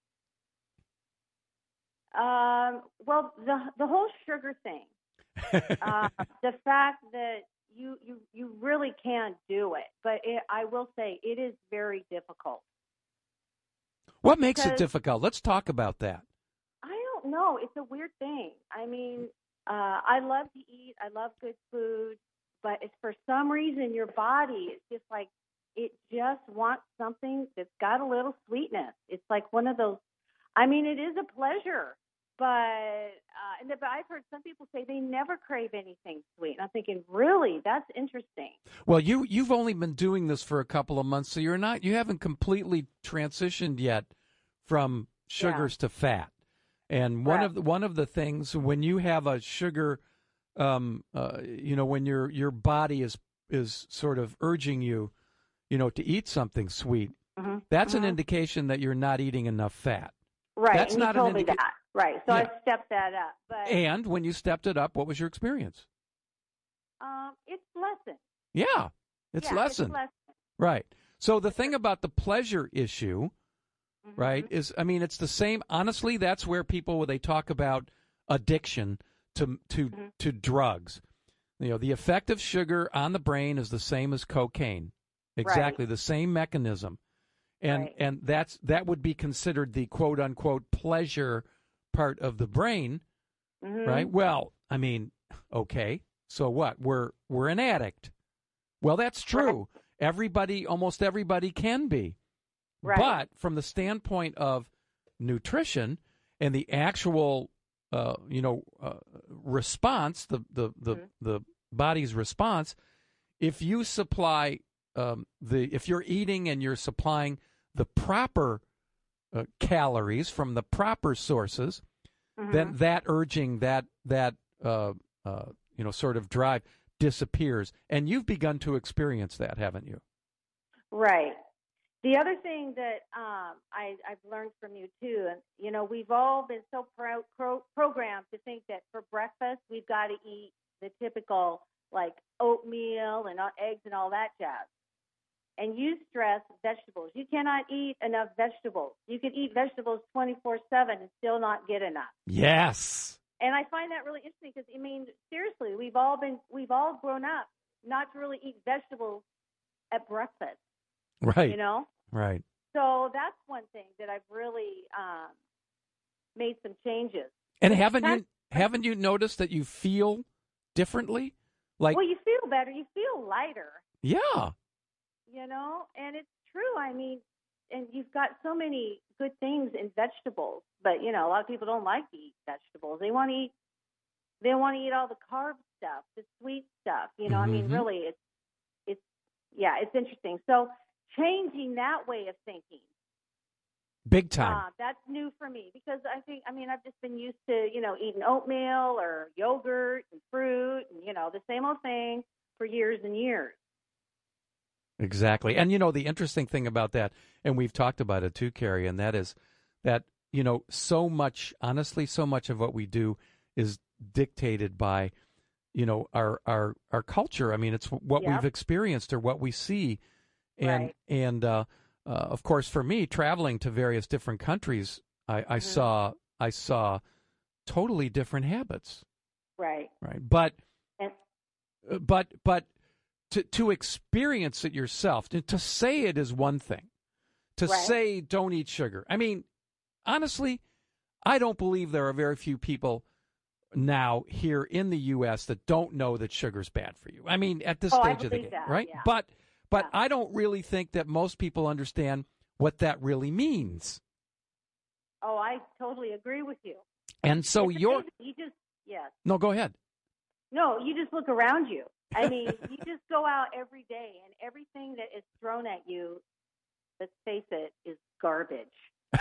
um, well, the the whole sugar thing, uh, the fact that you you you really can do it, but it, I will say it is very difficult. What makes it Because- difficult? Let's talk about that. I don't know. It's a weird thing. I mean, uh, I love to eat. I love good food, but it's for some reason your body is just like it just wants something that's got a little sweetness. It's like one of those. I mean, it is a pleasure, but uh, and the, but I've heard some people say they never crave anything sweet. And I'm thinking, really, that's interesting. Well, you you've only been doing this for a couple of months, so you're not you haven't completely transitioned yet from sugars to fat. And one of the, one of the things when you have a sugar, um, uh, you know, when your your body is is sort of urging you, you know, to eat something sweet, Mm-hmm. that's an indication that you're not eating enough fat. Right. That's and not you an told me indica- that. Right. So Yeah. I stepped that up. But And when you stepped it up, what was your experience? um, it's lessened. Yeah, it's yeah, lessened. It's lessened. Right. So the thing about the pleasure issue, right, is I mean it's the same. Honestly, that's where people when they talk about addiction to to to drugs, you know, the effect of sugar on the brain is the same as cocaine, exactly the same mechanism, and Right. and that's that would be considered the quote unquote pleasure part of the brain, Mhm. right? Well, I mean, okay, so what? We're we're an addict. Well, that's true. Everybody, almost everybody can be. Right. But from the standpoint of nutrition and the actual, uh, you know, uh, response, the the the, Mm-hmm. the body's response, if you supply um, the if you're eating and you're supplying the proper uh, calories from the proper sources, mm-hmm. then that urging, that that uh, uh, you know sort of drive disappears, and you've begun to experience that, haven't you? Right. The other thing that um, I, I've learned from you too, and you know, we've all been so pro- pro- programmed to think that for breakfast we've got to eat the typical like oatmeal and eggs and all that jazz. And you stress vegetables. You cannot eat enough vegetables. You can eat vegetables twenty-four seven and still not get enough. Yes. And I find that really interesting because, I mean, seriously, we've all been, we've all grown up not to really eat vegetables at breakfast. Right. You know? Right. So that's one thing that I've really um, made some changes. And haven't you haven't you noticed that you feel differently? Like, well, you feel better. You feel lighter. Yeah. You know, and it's true. I mean, and you've got so many good things in vegetables, but you know, a lot of people don't like to eat vegetables. They want to eat, they want to eat all the carb stuff, the sweet stuff. You know, mm-hmm. I mean, really, it's, it's, yeah, it's interesting. So changing that way of thinking, big time. Uh, that's new for me because I think, I mean, I've just been used to, you know, eating oatmeal or yogurt and fruit and you know the same old thing for years and years. Exactly. And, you know, the interesting thing about that, and we've talked about it too, Carrie, and that is that, you know, so much, honestly, so much of what we do is dictated by, you know, our our, our culture. I mean, it's what yep. we've experienced or what we see. And, right. and uh, uh, of course, for me, traveling to various different countries, I, I mm-hmm. saw I saw totally different habits. Right. Right. But, and- but, but, To to experience it yourself, to, to say it is one thing. To right. say don't eat sugar. I mean, honestly, I don't believe there are very few people now here in the U S that don't know that sugar's bad for you. I mean, at this oh, stage I of the game, that, right? Yeah. But but yeah. I don't really think that most people understand what that really means. Oh, I totally agree with you. And so it's you're you just yes. No, go ahead. No, you just look around you. I mean, you just go out every day, and everything that is thrown at you, let's face it, is garbage.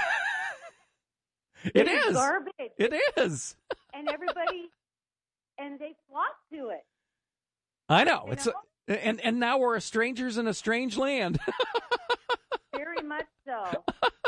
it, it is. is garbage. It is. And everybody, and they flock to it. I know. You it's know? A, and and now we're strangers in a strange land. Very much so.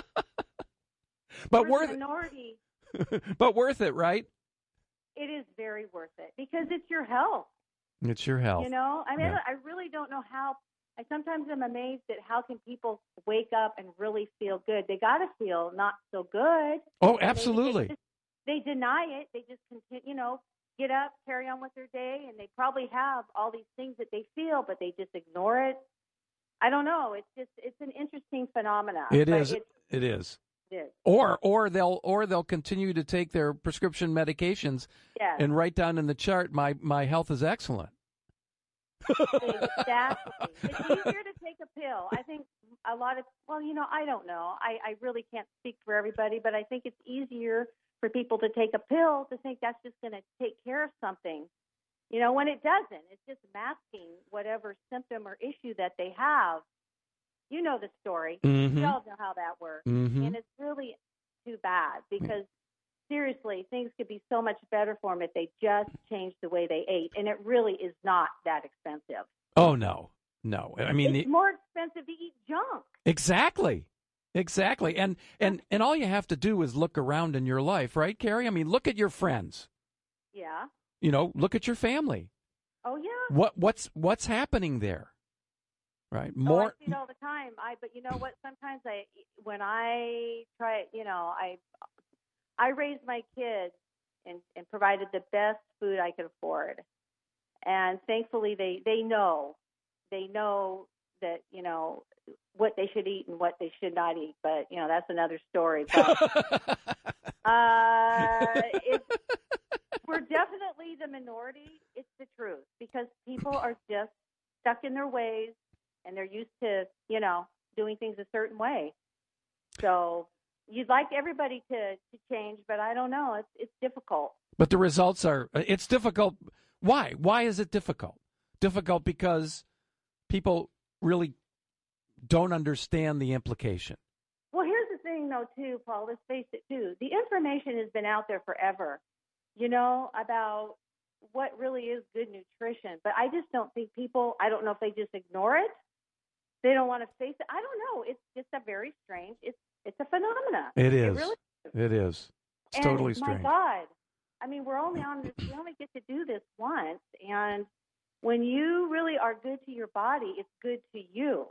But we're worth the minority. But worth it, right? It is very worth it because it's your health. It's your health. You know, I mean, yeah. I really don't know how. I sometimes am amazed at how can people wake up and really feel good. They got to feel not so good. Oh, absolutely. They, they, just, they deny it. They just continue, you know, get up, carry on with their day, and they probably have all these things that they feel, but they just ignore it. I don't know. It's just it's an interesting phenomenon. It is. It, it is. It is. Or or they'll or they'll continue to take their prescription medications yes. and write down in the chart my, my health is excellent. Exactly. It's easier to take a pill. I think a lot of well, you know, I don't know. I, I really can't speak for everybody, but I think it's easier for people to take a pill to think that's just going to take care of something. You know, when it doesn't, it's just masking whatever symptom or issue that they have. You know the story. Mm-hmm. We all know how that works. Mm-hmm. And it's really too bad because, seriously, things could be so much better for them if they just changed the way they ate. And it really is not that expensive. Oh, no. No. I mean, it's the, more expensive to eat junk. Exactly. Exactly. And, and, and all you have to do is look around in your life, right, Carrie? I mean, look at your friends. Yeah. You know, look at your family. Oh, yeah. What What's what's happening there? Right. More. Oh, I see it all the time. I, but you know what? Sometimes I, when I try, you know, I, I raised my kids and, and provided the best food I could afford, and thankfully they, they know, they know that you know what they should eat and what they should not eat. But you know that's another story. But, uh, it's, we're definitely the minority. It's the truth because people are just stuck in their ways. And they're used to, you know, doing things a certain way. So you'd like everybody to, to change, but I don't know. It's it's difficult. But the results are, it's difficult. Why? Why is it difficult? Difficult because people really don't understand the implication. Well, here's the thing, though, too, Paul. Let's face it, too. The information has been out there forever, you know, about what really is good nutrition. But I just don't think people, I don't know if they just ignore it. They don't want to face it. I don't know. It's just a very strange, it's it's a phenomena. It is. It really is. It is. It's and totally my strange. God. I mean, we're only on this, we only get to do this once. And when you really are good to your body, it's good to you.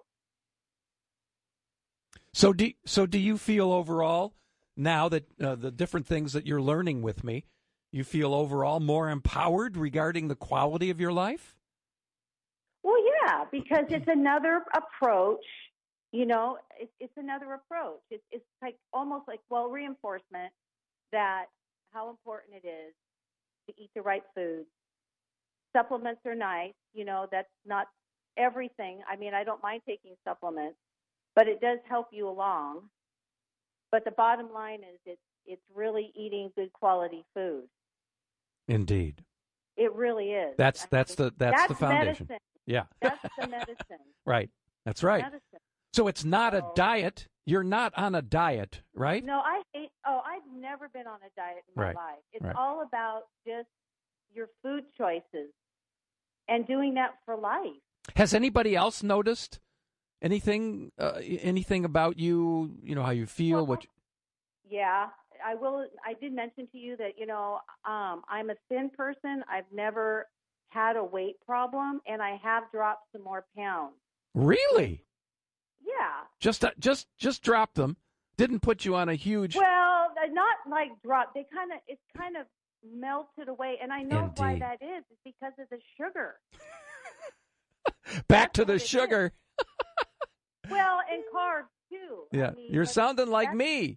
So do, so do you feel overall, now that uh, the different things that you're learning with me, you feel overall more empowered regarding the quality of your life? Well, yeah, because it's another approach. You know, it's, it's another approach. It's, it's like almost like, well, reinforcement that how important it is to eat the right foods. Supplements are nice. You know, that's not everything. I mean, I don't mind taking supplements, but it does help you along. But the bottom line is it's, it's really eating good quality food. Indeed. It really is. That's that's the that's, that's the foundation. Medicine. Yeah. That's the medicine. Right. That's right. Medicine. So it's not so, a diet. You're not on a diet, right? No, I hate. Oh, I've never been on a diet in my right. life. It's right. all about just your food choices and doing that for life. Has anybody else noticed anything? Uh, anything about you? You know how you feel? Well, what? You... Yeah, I will. I did mention to you that you know um, I'm a thin person. I've never had a weight problem, and I have dropped some more pounds. Really? Yeah. Just uh, just just dropped them. Didn't put you on a huge. Well, not like drop. They kind of it's kind of melted away, and I know Indeed. why that is. It's because of the sugar. Back That's to the sugar. Well, and carbs too. Yeah, I mean, you're like, sounding like me.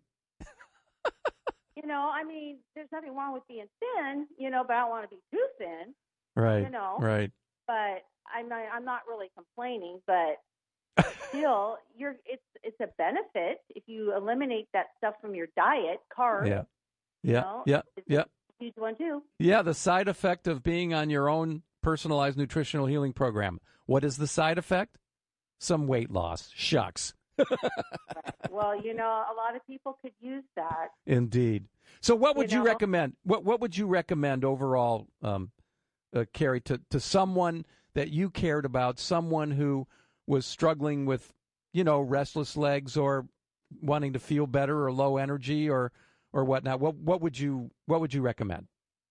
You know, I mean, there's nothing wrong with being thin, you know, but I don't want to be too thin. Right. You know. Right. But I'm not, I'm not really complaining, but still, you're it's it's a benefit if you eliminate that stuff from your diet, carbs. Yeah. Yeah. You know, yeah. Yeah. A huge one too. Yeah. The side effect of being on your own personalized nutritional healing program. What is the side effect? Some weight loss. Shucks. Right. Well, you know, a lot of people could use that. Indeed. So, what would you, you know? recommend? What What would you recommend overall, um, uh, Carrie, to to someone that you cared about, someone who was struggling with, you know, restless legs or wanting to feel better or low energy or or whatnot? What What would you What would you recommend?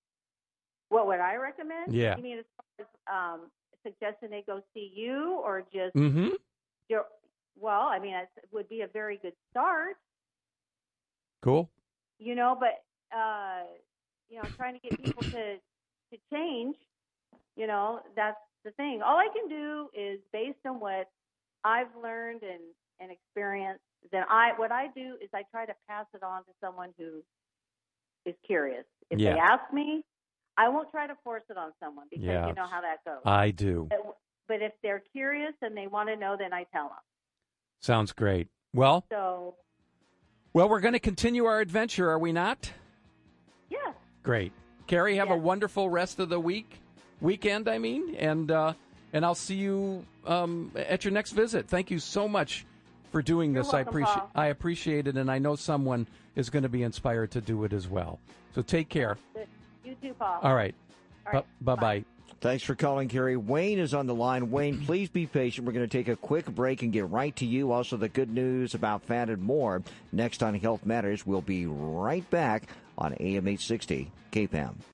What would I recommend? Yeah. You mean as far as um, suggesting they go see you or just Mm-hmm. your? Well, I mean, it would be a very good start. Cool. You know, but uh, you know, trying to get people to to change. You know, that's the thing. All I can do is based on what I've learned and and experienced. Then I what I do is I try to pass it on to someone who is curious. If Yeah. they ask me, I won't try to force it on someone because Yeah. you know how that goes. I do. But, but if they're curious and they want to know, then I tell them. Sounds great. Well, So, well, we're going to continue our adventure, are we not? yes. Great. Carrie, have a Yes. wonderful rest of the week, weekend, I mean, and uh, and I'll see you um, at your next visit. Thank you so much for doing You're this. welcome, I appreciate Paul. I appreciate it, and I know someone is going to be inspired to do it as well. So take care. You too, Paul. All right. All right. Bu- bye-bye. Thanks for calling, Carrie. Wayne is on the line. Wayne, please be patient. We're going to take a quick break and get right to you. Also, the good news about fat and more. Next on Health Matters, we'll be right back on A M eight sixty K P A M.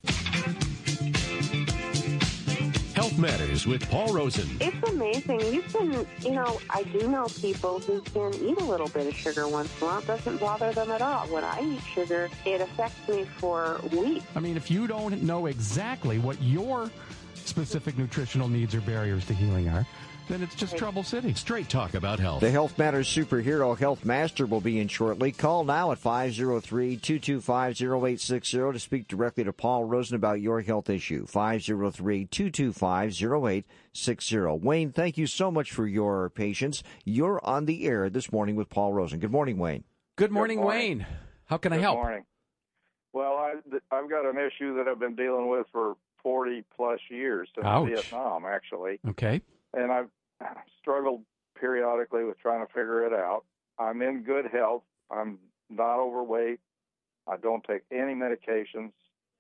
Health Matters with Paul Rosen. It's amazing. You can, you know, I do know people who can eat a little bit of sugar once in a while. It doesn't bother them at all. When I eat sugar, it affects me for weeks. I mean, if you don't know exactly what your specific nutritional needs or barriers to healing are, then it's just Trouble City. Straight talk about health. The Health Matters superhero Health Master will be in shortly. Call now at five oh three, two two five, oh eight six oh to speak directly to Paul Rosen about your health issue. five oh three, two two five, oh eight six oh. Wayne, thank you so much for your patience. You're on the air this morning with Paul Rosen. Good morning, Wayne. Good morning, Good morning. Wayne. How can I Good help? morning. Well, I, I've got an issue that I've been dealing with for forty plus years since Ouch. Vietnam, actually. Okay. And I've struggled periodically with trying to figure it out. I'm in good health. I'm not overweight. I don't take any medications.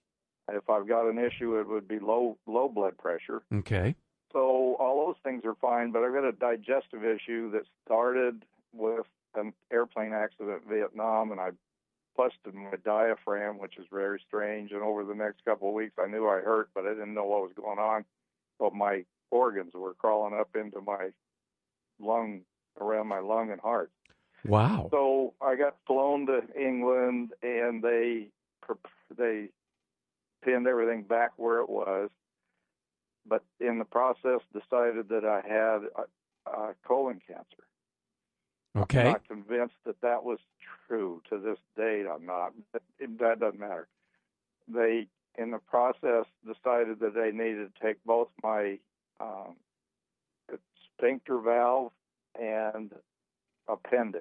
If I've got an issue, it would be low low blood pressure. Okay. So all those things are fine, but I've got a digestive issue that started with an airplane accident in Vietnam, and I busted my diaphragm, which is very strange. And over the next couple of weeks, I knew I hurt, but I didn't know what was going on. So my organs were crawling up into my lung, around my lung and heart. Wow. So I got flown to England, and they they pinned everything back where it was. But in the process, decided that I had a, a colon cancer. Okay. I'm not convinced that that was true to this date. I'm not. But it, that doesn't matter. They, in the process, decided that they needed to take both my um, sphincter valve and appendix.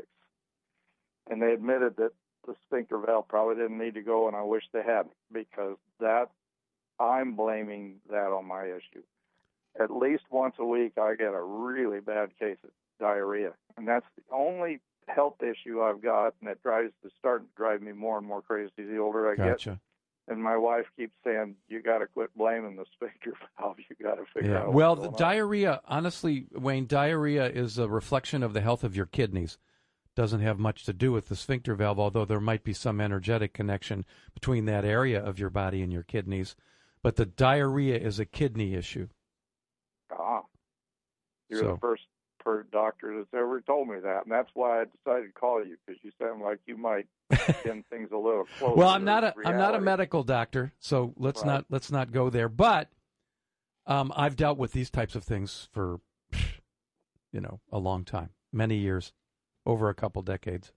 And they admitted that the sphincter valve probably didn't need to go, and I wish they hadn't, because that, I'm blaming that on my issue. At least once a week, I get a really bad case of diarrhea, and that's the only health issue I've got, and it drives it's starting to drive me more and more crazy the older I gotcha. get. And my wife keeps saying, "You got to quit blaming the sphincter valve. You got to figure Yeah. out." Well, what's the going diarrhea, honestly, Wayne, diarrhea is a reflection of the health of your kidneys. Doesn't have much to do with the sphincter valve, although there might be some energetic connection between that area of your body and your kidneys. But the diarrhea is a kidney issue. on. Ah, you're So- the first per doctor that's ever told me that, and that's why I decided to call you, because you sound like you might pin things a little closer. Well, I'm not to a I'm not a reality. medical doctor, so let's Right. not let's not go there. But um, I've dealt with these types of things for you know a long time, many years, over a couple decades.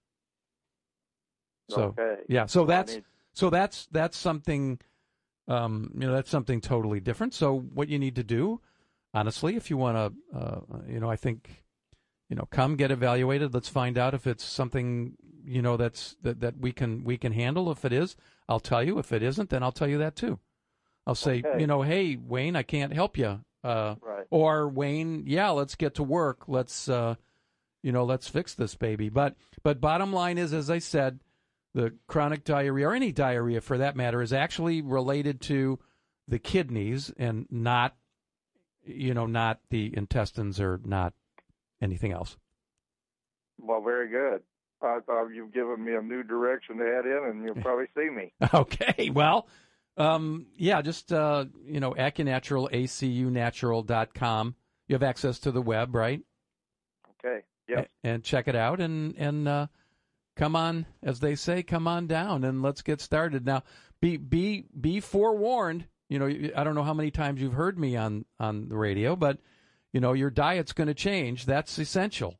So Okay. yeah, so Well, I that's need- so that's that's something um, you know that's something totally different. So what you need to do, honestly, if you want to, uh, you know, I think, you know, come get evaluated. Let's find out if it's something, you know, that's that, that we can we can handle. If it is, I'll tell you. If it isn't, then I'll tell you that too. I'll say, Okay. you know, hey, Wayne, I can't help you. Uh, Right. Or Wayne, yeah, let's get to work. Let's, uh, you know, let's fix this baby. But but bottom line is, as I said, the chronic diarrhea, or any diarrhea for that matter, is actually related to the kidneys and not, you know, not the intestines or not anything else. Well, very good. I thought you've given me a new direction to head in, and you'll probably see me. Okay, well, um, yeah, just, uh, you know, AcuNatural, A C U natural dot com. You have access to the web, right? Okay, yes. A- And check it out and, and uh, come on, as they say, come on down and let's get started. Now, be be be forewarned. You know, I don't know how many times you've heard me on, on the radio, but, you know, your diet's going to change. That's essential.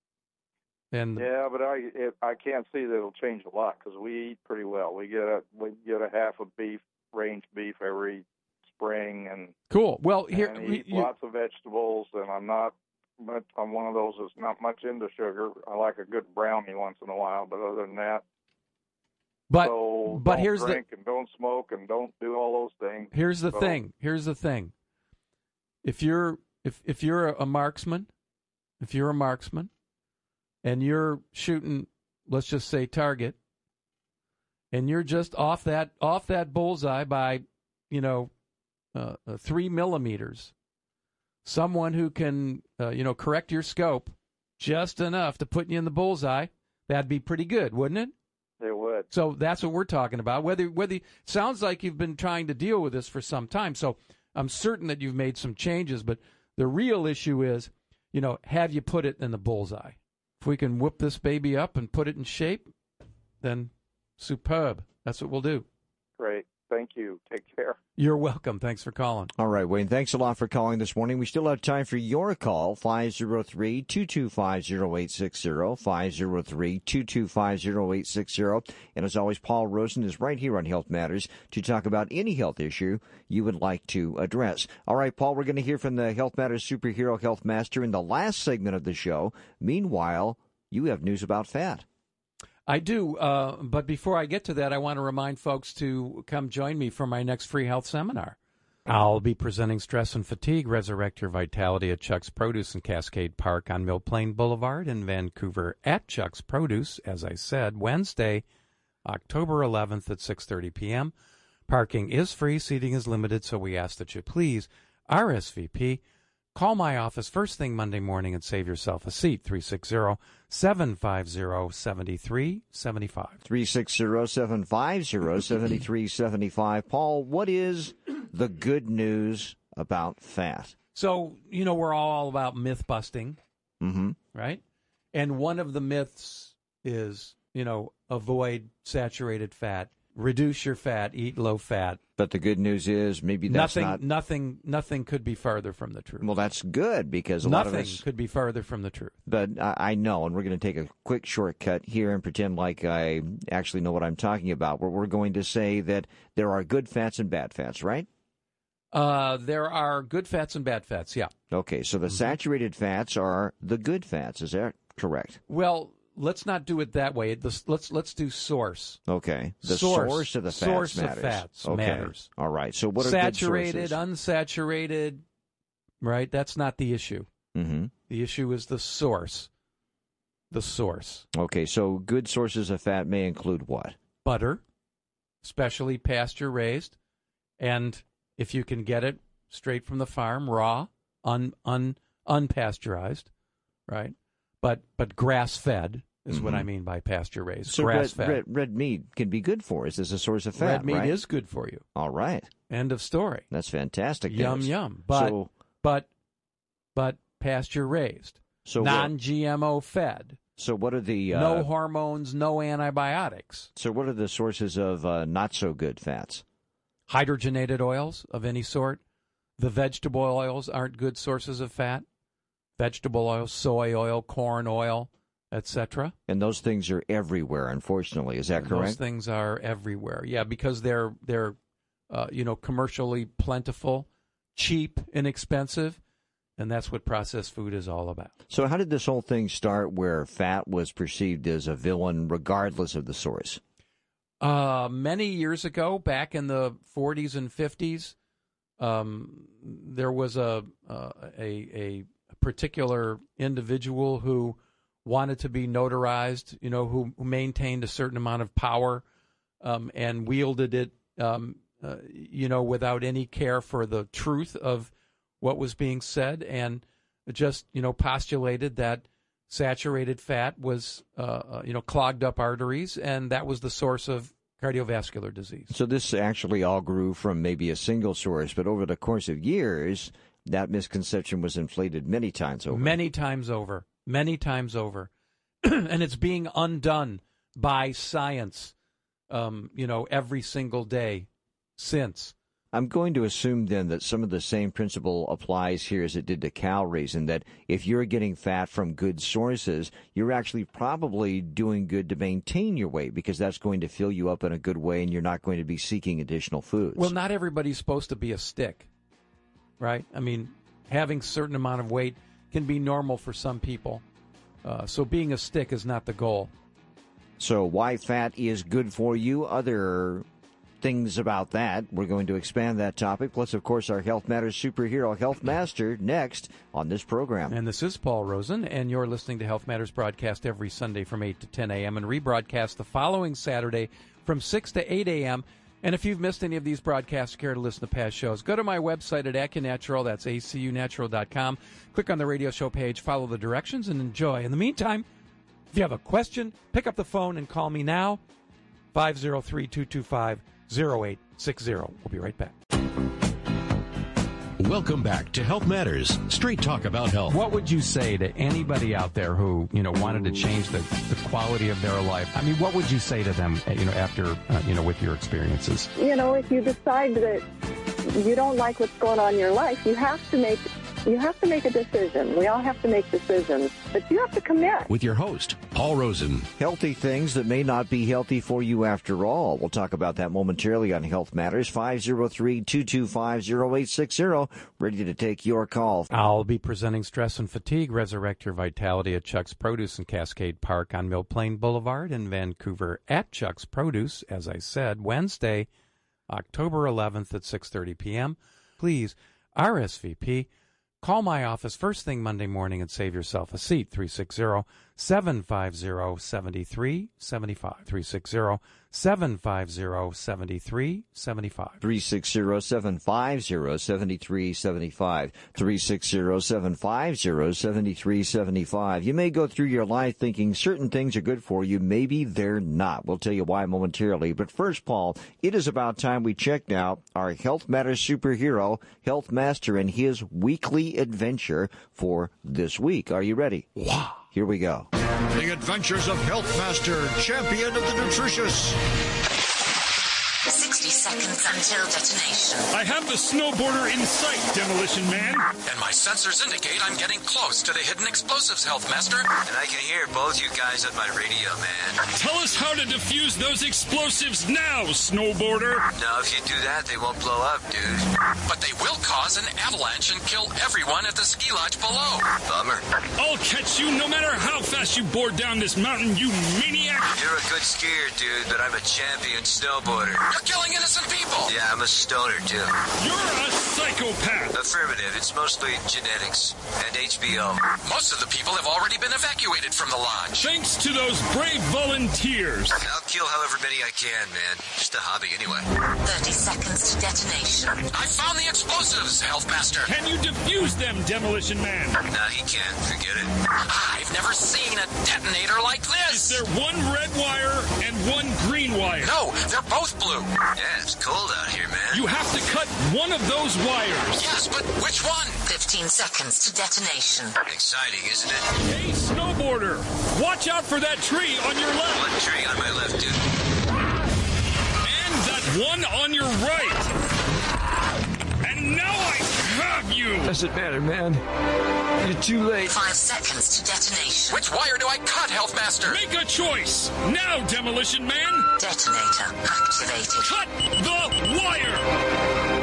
And Yeah, but I it, I can't see that it'll change a lot, because we eat pretty well. We get a we get a half of beef, range beef every spring, and cool. Well, here and eat you- lots of vegetables. And I'm not, but I'm one of those that's not much into sugar. I like a good brownie once in a while, but other than that, But so but don't here's drink and don't smoke and don't do all those things. the here's the So- thing. Here's the thing. If you're if if you're a marksman, if you're a marksman, and you're shooting, let's just say target, and you're just off that off that bullseye by, you know, uh, uh, three millimeters. Someone who can, uh, you know, correct your scope just enough to put you in the bullseye, that'd be pretty good, wouldn't it? It would. So that's what we're talking about. Whether whether it sounds like you've been trying to deal with this for some time. So I'm certain that you've made some changes, but the real issue is, you know, have you put it in the bullseye? If we can whip this baby up and put it in shape, then superb. That's what we'll do. Great. Thank you. Take care. You're welcome. Thanks for calling. All right, Wayne, thanks a lot for calling this morning. We still have time for your call, five oh three, two two five, oh eight six zero, five oh three, two two five, oh eight six zero. And as always, Paul Rosen is right here on Health Matters to talk about any health issue you would like to address. All right, Paul, we're going to hear from the Health Matters superhero health master in the last segment of the show. Meanwhile, you have news about fat. I do, uh, but before I get to that, I want to remind folks to come join me for my next free health seminar. I'll be presenting Stress and Fatigue, Resurrect Your Vitality at Chuck's Produce in Cascade Park on Mill Plain Boulevard in Vancouver at Chuck's Produce, as I said, Wednesday, October eleventh at six thirty p.m. Parking is free, seating is limited, so we ask that you please R S V P. Call my office first thing Monday morning and save yourself a seat, three six zero, seven five zero, seven three seven five. three six zero, seven five zero, seven three seven five. Paul, what is the good news about fat? So, you know, we're all about myth busting, mm-hmm. right? And one of the myths is, you know, avoid saturated fat, reduce your fat, eat low fat. But the good news is maybe that's nothing, not... Nothing, nothing could be farther from the truth. Well, that's good because a nothing lot of us... could be farther from the truth. But I, I know, and we're going to take a quick shortcut here and pretend like I actually know what I'm talking about, where we're going to say that there are good fats and bad fats, right? Uh, there are good fats and bad fats, yeah. Okay, so the mm-hmm. saturated fats are the good fats. Is that correct? Well... Let's not do it that way. Let's let's do source. Okay. The source, source of the fats source matters. of fats okay. matters. All right. So what are saturated, good sources? unsaturated? Right. That's not the issue. Mm-hmm. The issue is the source. The source. Okay. So good sources of fat may include what? Butter, especially pasture raised, and if you can get it straight from the farm, raw, un un unpasteurized, right? But but grass fed. Is mm-hmm. what I mean by pasture raised. So grass red, fed. Red, red meat can be good for us as a source of fat, Red meat right? is good for you. All right. End of story. That's fantastic. Yum, news. yum. But, so, but, but pasture raised. So non-G M O fed. So what are the... Uh, no hormones, no antibiotics. So what are the sources of uh, not-so-good fats? Hydrogenated oils of any sort. The vegetable oils aren't good sources of fat. Vegetable oil, soy oil, corn oil, et cetera. And those things are everywhere, unfortunately. Is that correct? Those things are everywhere. Yeah, because they're they're uh, you know commercially plentiful, cheap, inexpensive, and that's what processed food is all about. So how did this whole thing start, where fat was perceived as a villain, regardless of the source? Uh, many years ago, back in the forties and fifties, um, there was a uh, a a particular individual who wanted to be notarized, you know, who, who maintained a certain amount of power um, and wielded it, um, uh, you know, without any care for the truth of what was being said, and just, you know, postulated that saturated fat was, uh, you know, clogged up arteries, and that was the source of cardiovascular disease. So this actually all grew from maybe a single source, but over the course of years, that misconception was inflated many times over. Many times over. Many times over. And it's being undone by science, um, you know, every single day since. I'm going to assume then that some of the same principle applies here as it did to calories, and that if you're getting fat from good sources, you're actually probably doing good to maintain your weight, because that's going to fill you up in a good way, and you're not going to be seeking additional foods. Well, not everybody's supposed to be a stick. Right? I mean, having a certain amount of weight can be normal for some people. Uh, so being a stick is not the goal. So why fat is good for you, other things about that. We're going to expand that topic. Plus, of course, our Health Matters superhero, Health Master, next on this program. And this is Paul Rosen, and you're listening to Health Matters broadcast every Sunday from eight to ten a.m. and rebroadcast the following Saturday from six to eight a.m. And if you've missed any of these broadcasts or care to listen to past shows, go to my website at AcuNatural. That's A C U natural dot com. Click on the radio show page, follow the directions, and enjoy. In the meantime, if you have a question, pick up the phone and call me now, five oh three, two two five, oh eight six oh. We'll be right back. Welcome back to Health Matters, straight talk about health. What would you say to anybody out there who, you know, wanted to change the, the quality of their life? I mean, what would you say to them, you know, after, uh, you know, with your experiences? You know, if you decide that you don't like what's going on in your life, you have to make You have to make a decision. We all have to make decisions, but you have to commit. With your host, Paul Rosen. Healthy things that may not be healthy for you after all. We'll talk about that momentarily on Health Matters. five oh three, two two five, oh eight six oh. Ready to take your call. I'll be presenting Stress and Fatigue, Resurrect Your Vitality at Chuck's Produce in Cascade Park on Mill Plain Boulevard in Vancouver at Chuck's Produce, as I said, Wednesday, October eleventh at six thirty p.m. please R S V P. Call my office first thing Monday morning and save yourself a seat. three six zero, seven five zero, seven three seven five. three six zero, seven five zero, seven three seven five. three six zero, seven five zero, seven three seven five. three six zero, seven five zero, seven three seven five. You may go through your life thinking certain things are good for you. Maybe they're not. We'll tell you why momentarily. But first, Paul, it is about time we checked out our Health Matters superhero, Health Master, and his weekly adventure for this week. Are you ready? Wow. Here we go. The Adventures of Health Master, champion of the nutritious. sixty seconds until detonation. I have the snowboarder in sight, Demolition Man. And my sensors indicate I'm getting close to the hidden explosives, Health Master. And I can hear both you guys on my radio, man. Tell us how to defuse those explosives now, snowboarder. No, if you do that, they won't blow up, dude. But they will cause an avalanche and kill everyone at the ski lodge below. Bummer. I'll catch you no matter how fast you board down this mountain, you maniac. You're a good skier, dude, but I'm a champion snowboarder. You're killing innocent people. Yeah, I'm a stoner, too. You're a psychopath. Affirmative. It's mostly genetics and H B O. Most of the people have already been evacuated from the lodge. Thanks to those brave volunteers. I'll kill however many I can, man. Just a hobby, anyway. thirty seconds to detonation. I found the explosives, Health Master. Can you defuse them, Demolition Man? Nah, he can't. Forget it. I've never seen a detonator like this. Is there one red wire and one green wire? No, they're both blue. Yeah, it's cold out here, man. You have to cut one of those wires. Yes, but which one? fifteen seconds to detonation. Exciting, isn't it? Hey, snowboarder, watch out for that tree on your left. One tree on my left, dude. And that one on your right. And now I have you. Doesn't matter, man. You're too late. Five seconds to detonation. Which wire do I cut, Health Master? Make a choice. Now, Demolition Man. Detonator activated. Cut the wire.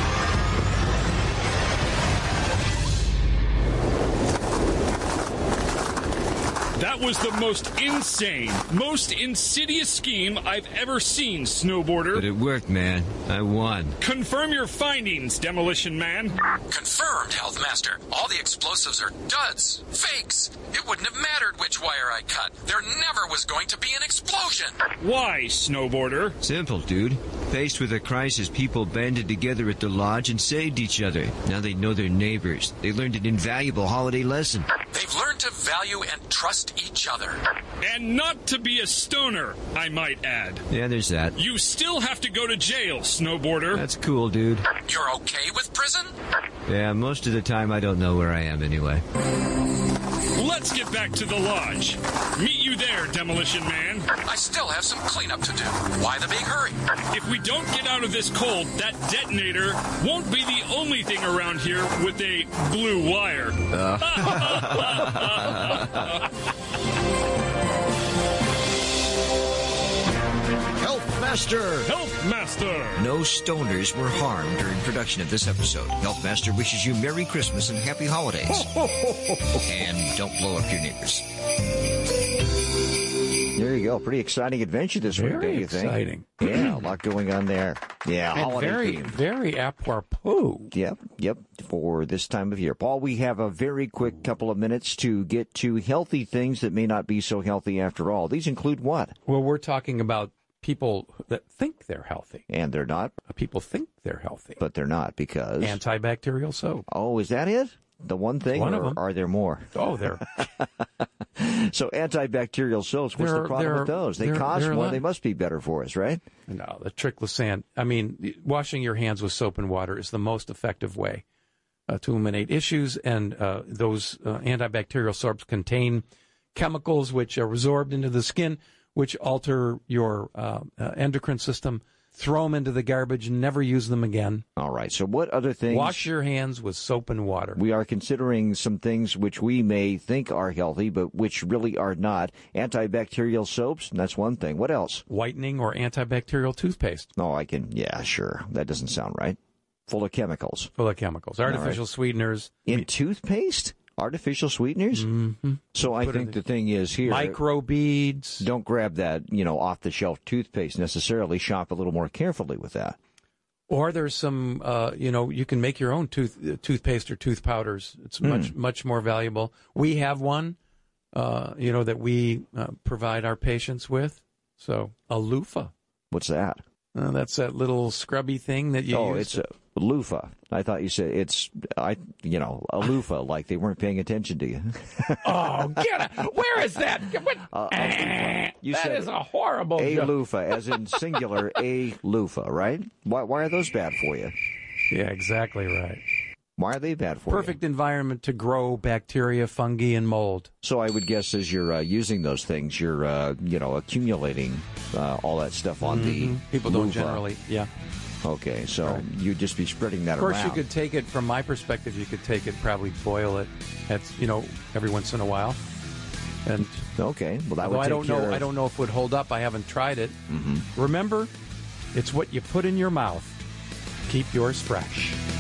That was the most insane, most insidious scheme I've ever seen, Snowboarder. But it worked, man. I won. Confirm your findings, Demolition Man. Confirmed, Health Master. All the explosives are duds, fakes. It wouldn't have mattered which wire I cut. There never was going to be an explosion. Why, Snowboarder? Simple, dude. Faced with a crisis, people banded together at the lodge and saved each other. Now they know their neighbors. They learned an invaluable holiday lesson. They've learned to value and trust each other. And not to be a stoner, I might add. Yeah, there's that. You still have to go to jail, Snowboarder. That's cool, dude. You're okay with prison? Yeah, most of the time I don't know where I am anyway. Let's get back to the lodge. Meet you there, Demolition Man. I still have some cleanup to do. Why the big hurry? If we don't get out of this cold, that detonator won't be the only thing around here with a blue wire. Uh. Health Master! Health Master! No stoners were harmed during production of this episode. Health Master wishes you Merry Christmas and Happy Holidays. And don't blow up your neighbors. There you go. Pretty exciting adventure this very week, don't you think? Exciting. Yeah, a lot going on there. Yeah, and holiday very, theme. very apropos. Yep, yep, for this time of year. Paul, we have a very quick couple of minutes to get to healthy things that may not be so healthy after all. These include what? Well, we're talking about people that think they're healthy. And they're not? People think they're healthy. But they're not because? Antibacterial soap. Oh, is that it? The one thing? One or of them. Are there more? Oh, there. So antibacterial soaps, what's there, the problem there, with those? They there, cost there more. They must be better for us, right? No, the trickless sand. I mean, washing your hands with soap and water is the most effective way uh, to eliminate issues. And uh, those uh, antibacterial soaps contain chemicals which are resorbed into the skin, which alter your uh, uh, endocrine system. Throw them into the garbage and never use them again. All right. So what other things? Wash your hands with soap and water. We are considering some things which we may think are healthy, but which really are not. Antibacterial soaps, that's one thing. What else? Whitening or antibacterial toothpaste. No, I can, yeah, sure. That doesn't sound right. Full of chemicals. Full of chemicals. Artificial right. sweeteners. In me- toothpaste? Artificial sweeteners? Mm-hmm. So I Put think the thing is here... Microbeads. Don't grab that, you know, off-the-shelf toothpaste necessarily. Shop a little more carefully with that. Or there's some, uh, you know, you can make your own tooth uh, toothpaste or tooth powders. It's Mm. much much more valuable. We have one, uh, you know, that we uh, provide our patients with. So a loofah. What's that? Uh, that's that little scrubby thing that you Oh, use. it's to- a loofah. I thought you said it's, I, you know, a loofah, like they weren't paying attention to you. Oh, get it! Where is that? What? Uh, a loofah. You That said is a horrible a joke. loofah, as in singular, a loofah, right? Why, why are those bad for you? Yeah, exactly right. Why are they bad for Perfect environment to grow bacteria, fungi, and mold. you? So I would guess as you're uh, using those things, you're, uh, you know, accumulating uh, all that stuff on the Mhm. People don't loofah. generally, yeah. Okay, so you'd just be spreading that Of course, around. you could take it, from my perspective, you could take it, probably boil it, at, you know, every once in a while. And okay, well, that although would I take don't know, care of- I don't know if it would hold up. I haven't tried it. Mm-hmm. Remember, it's what you put in your mouth. Keep yours fresh.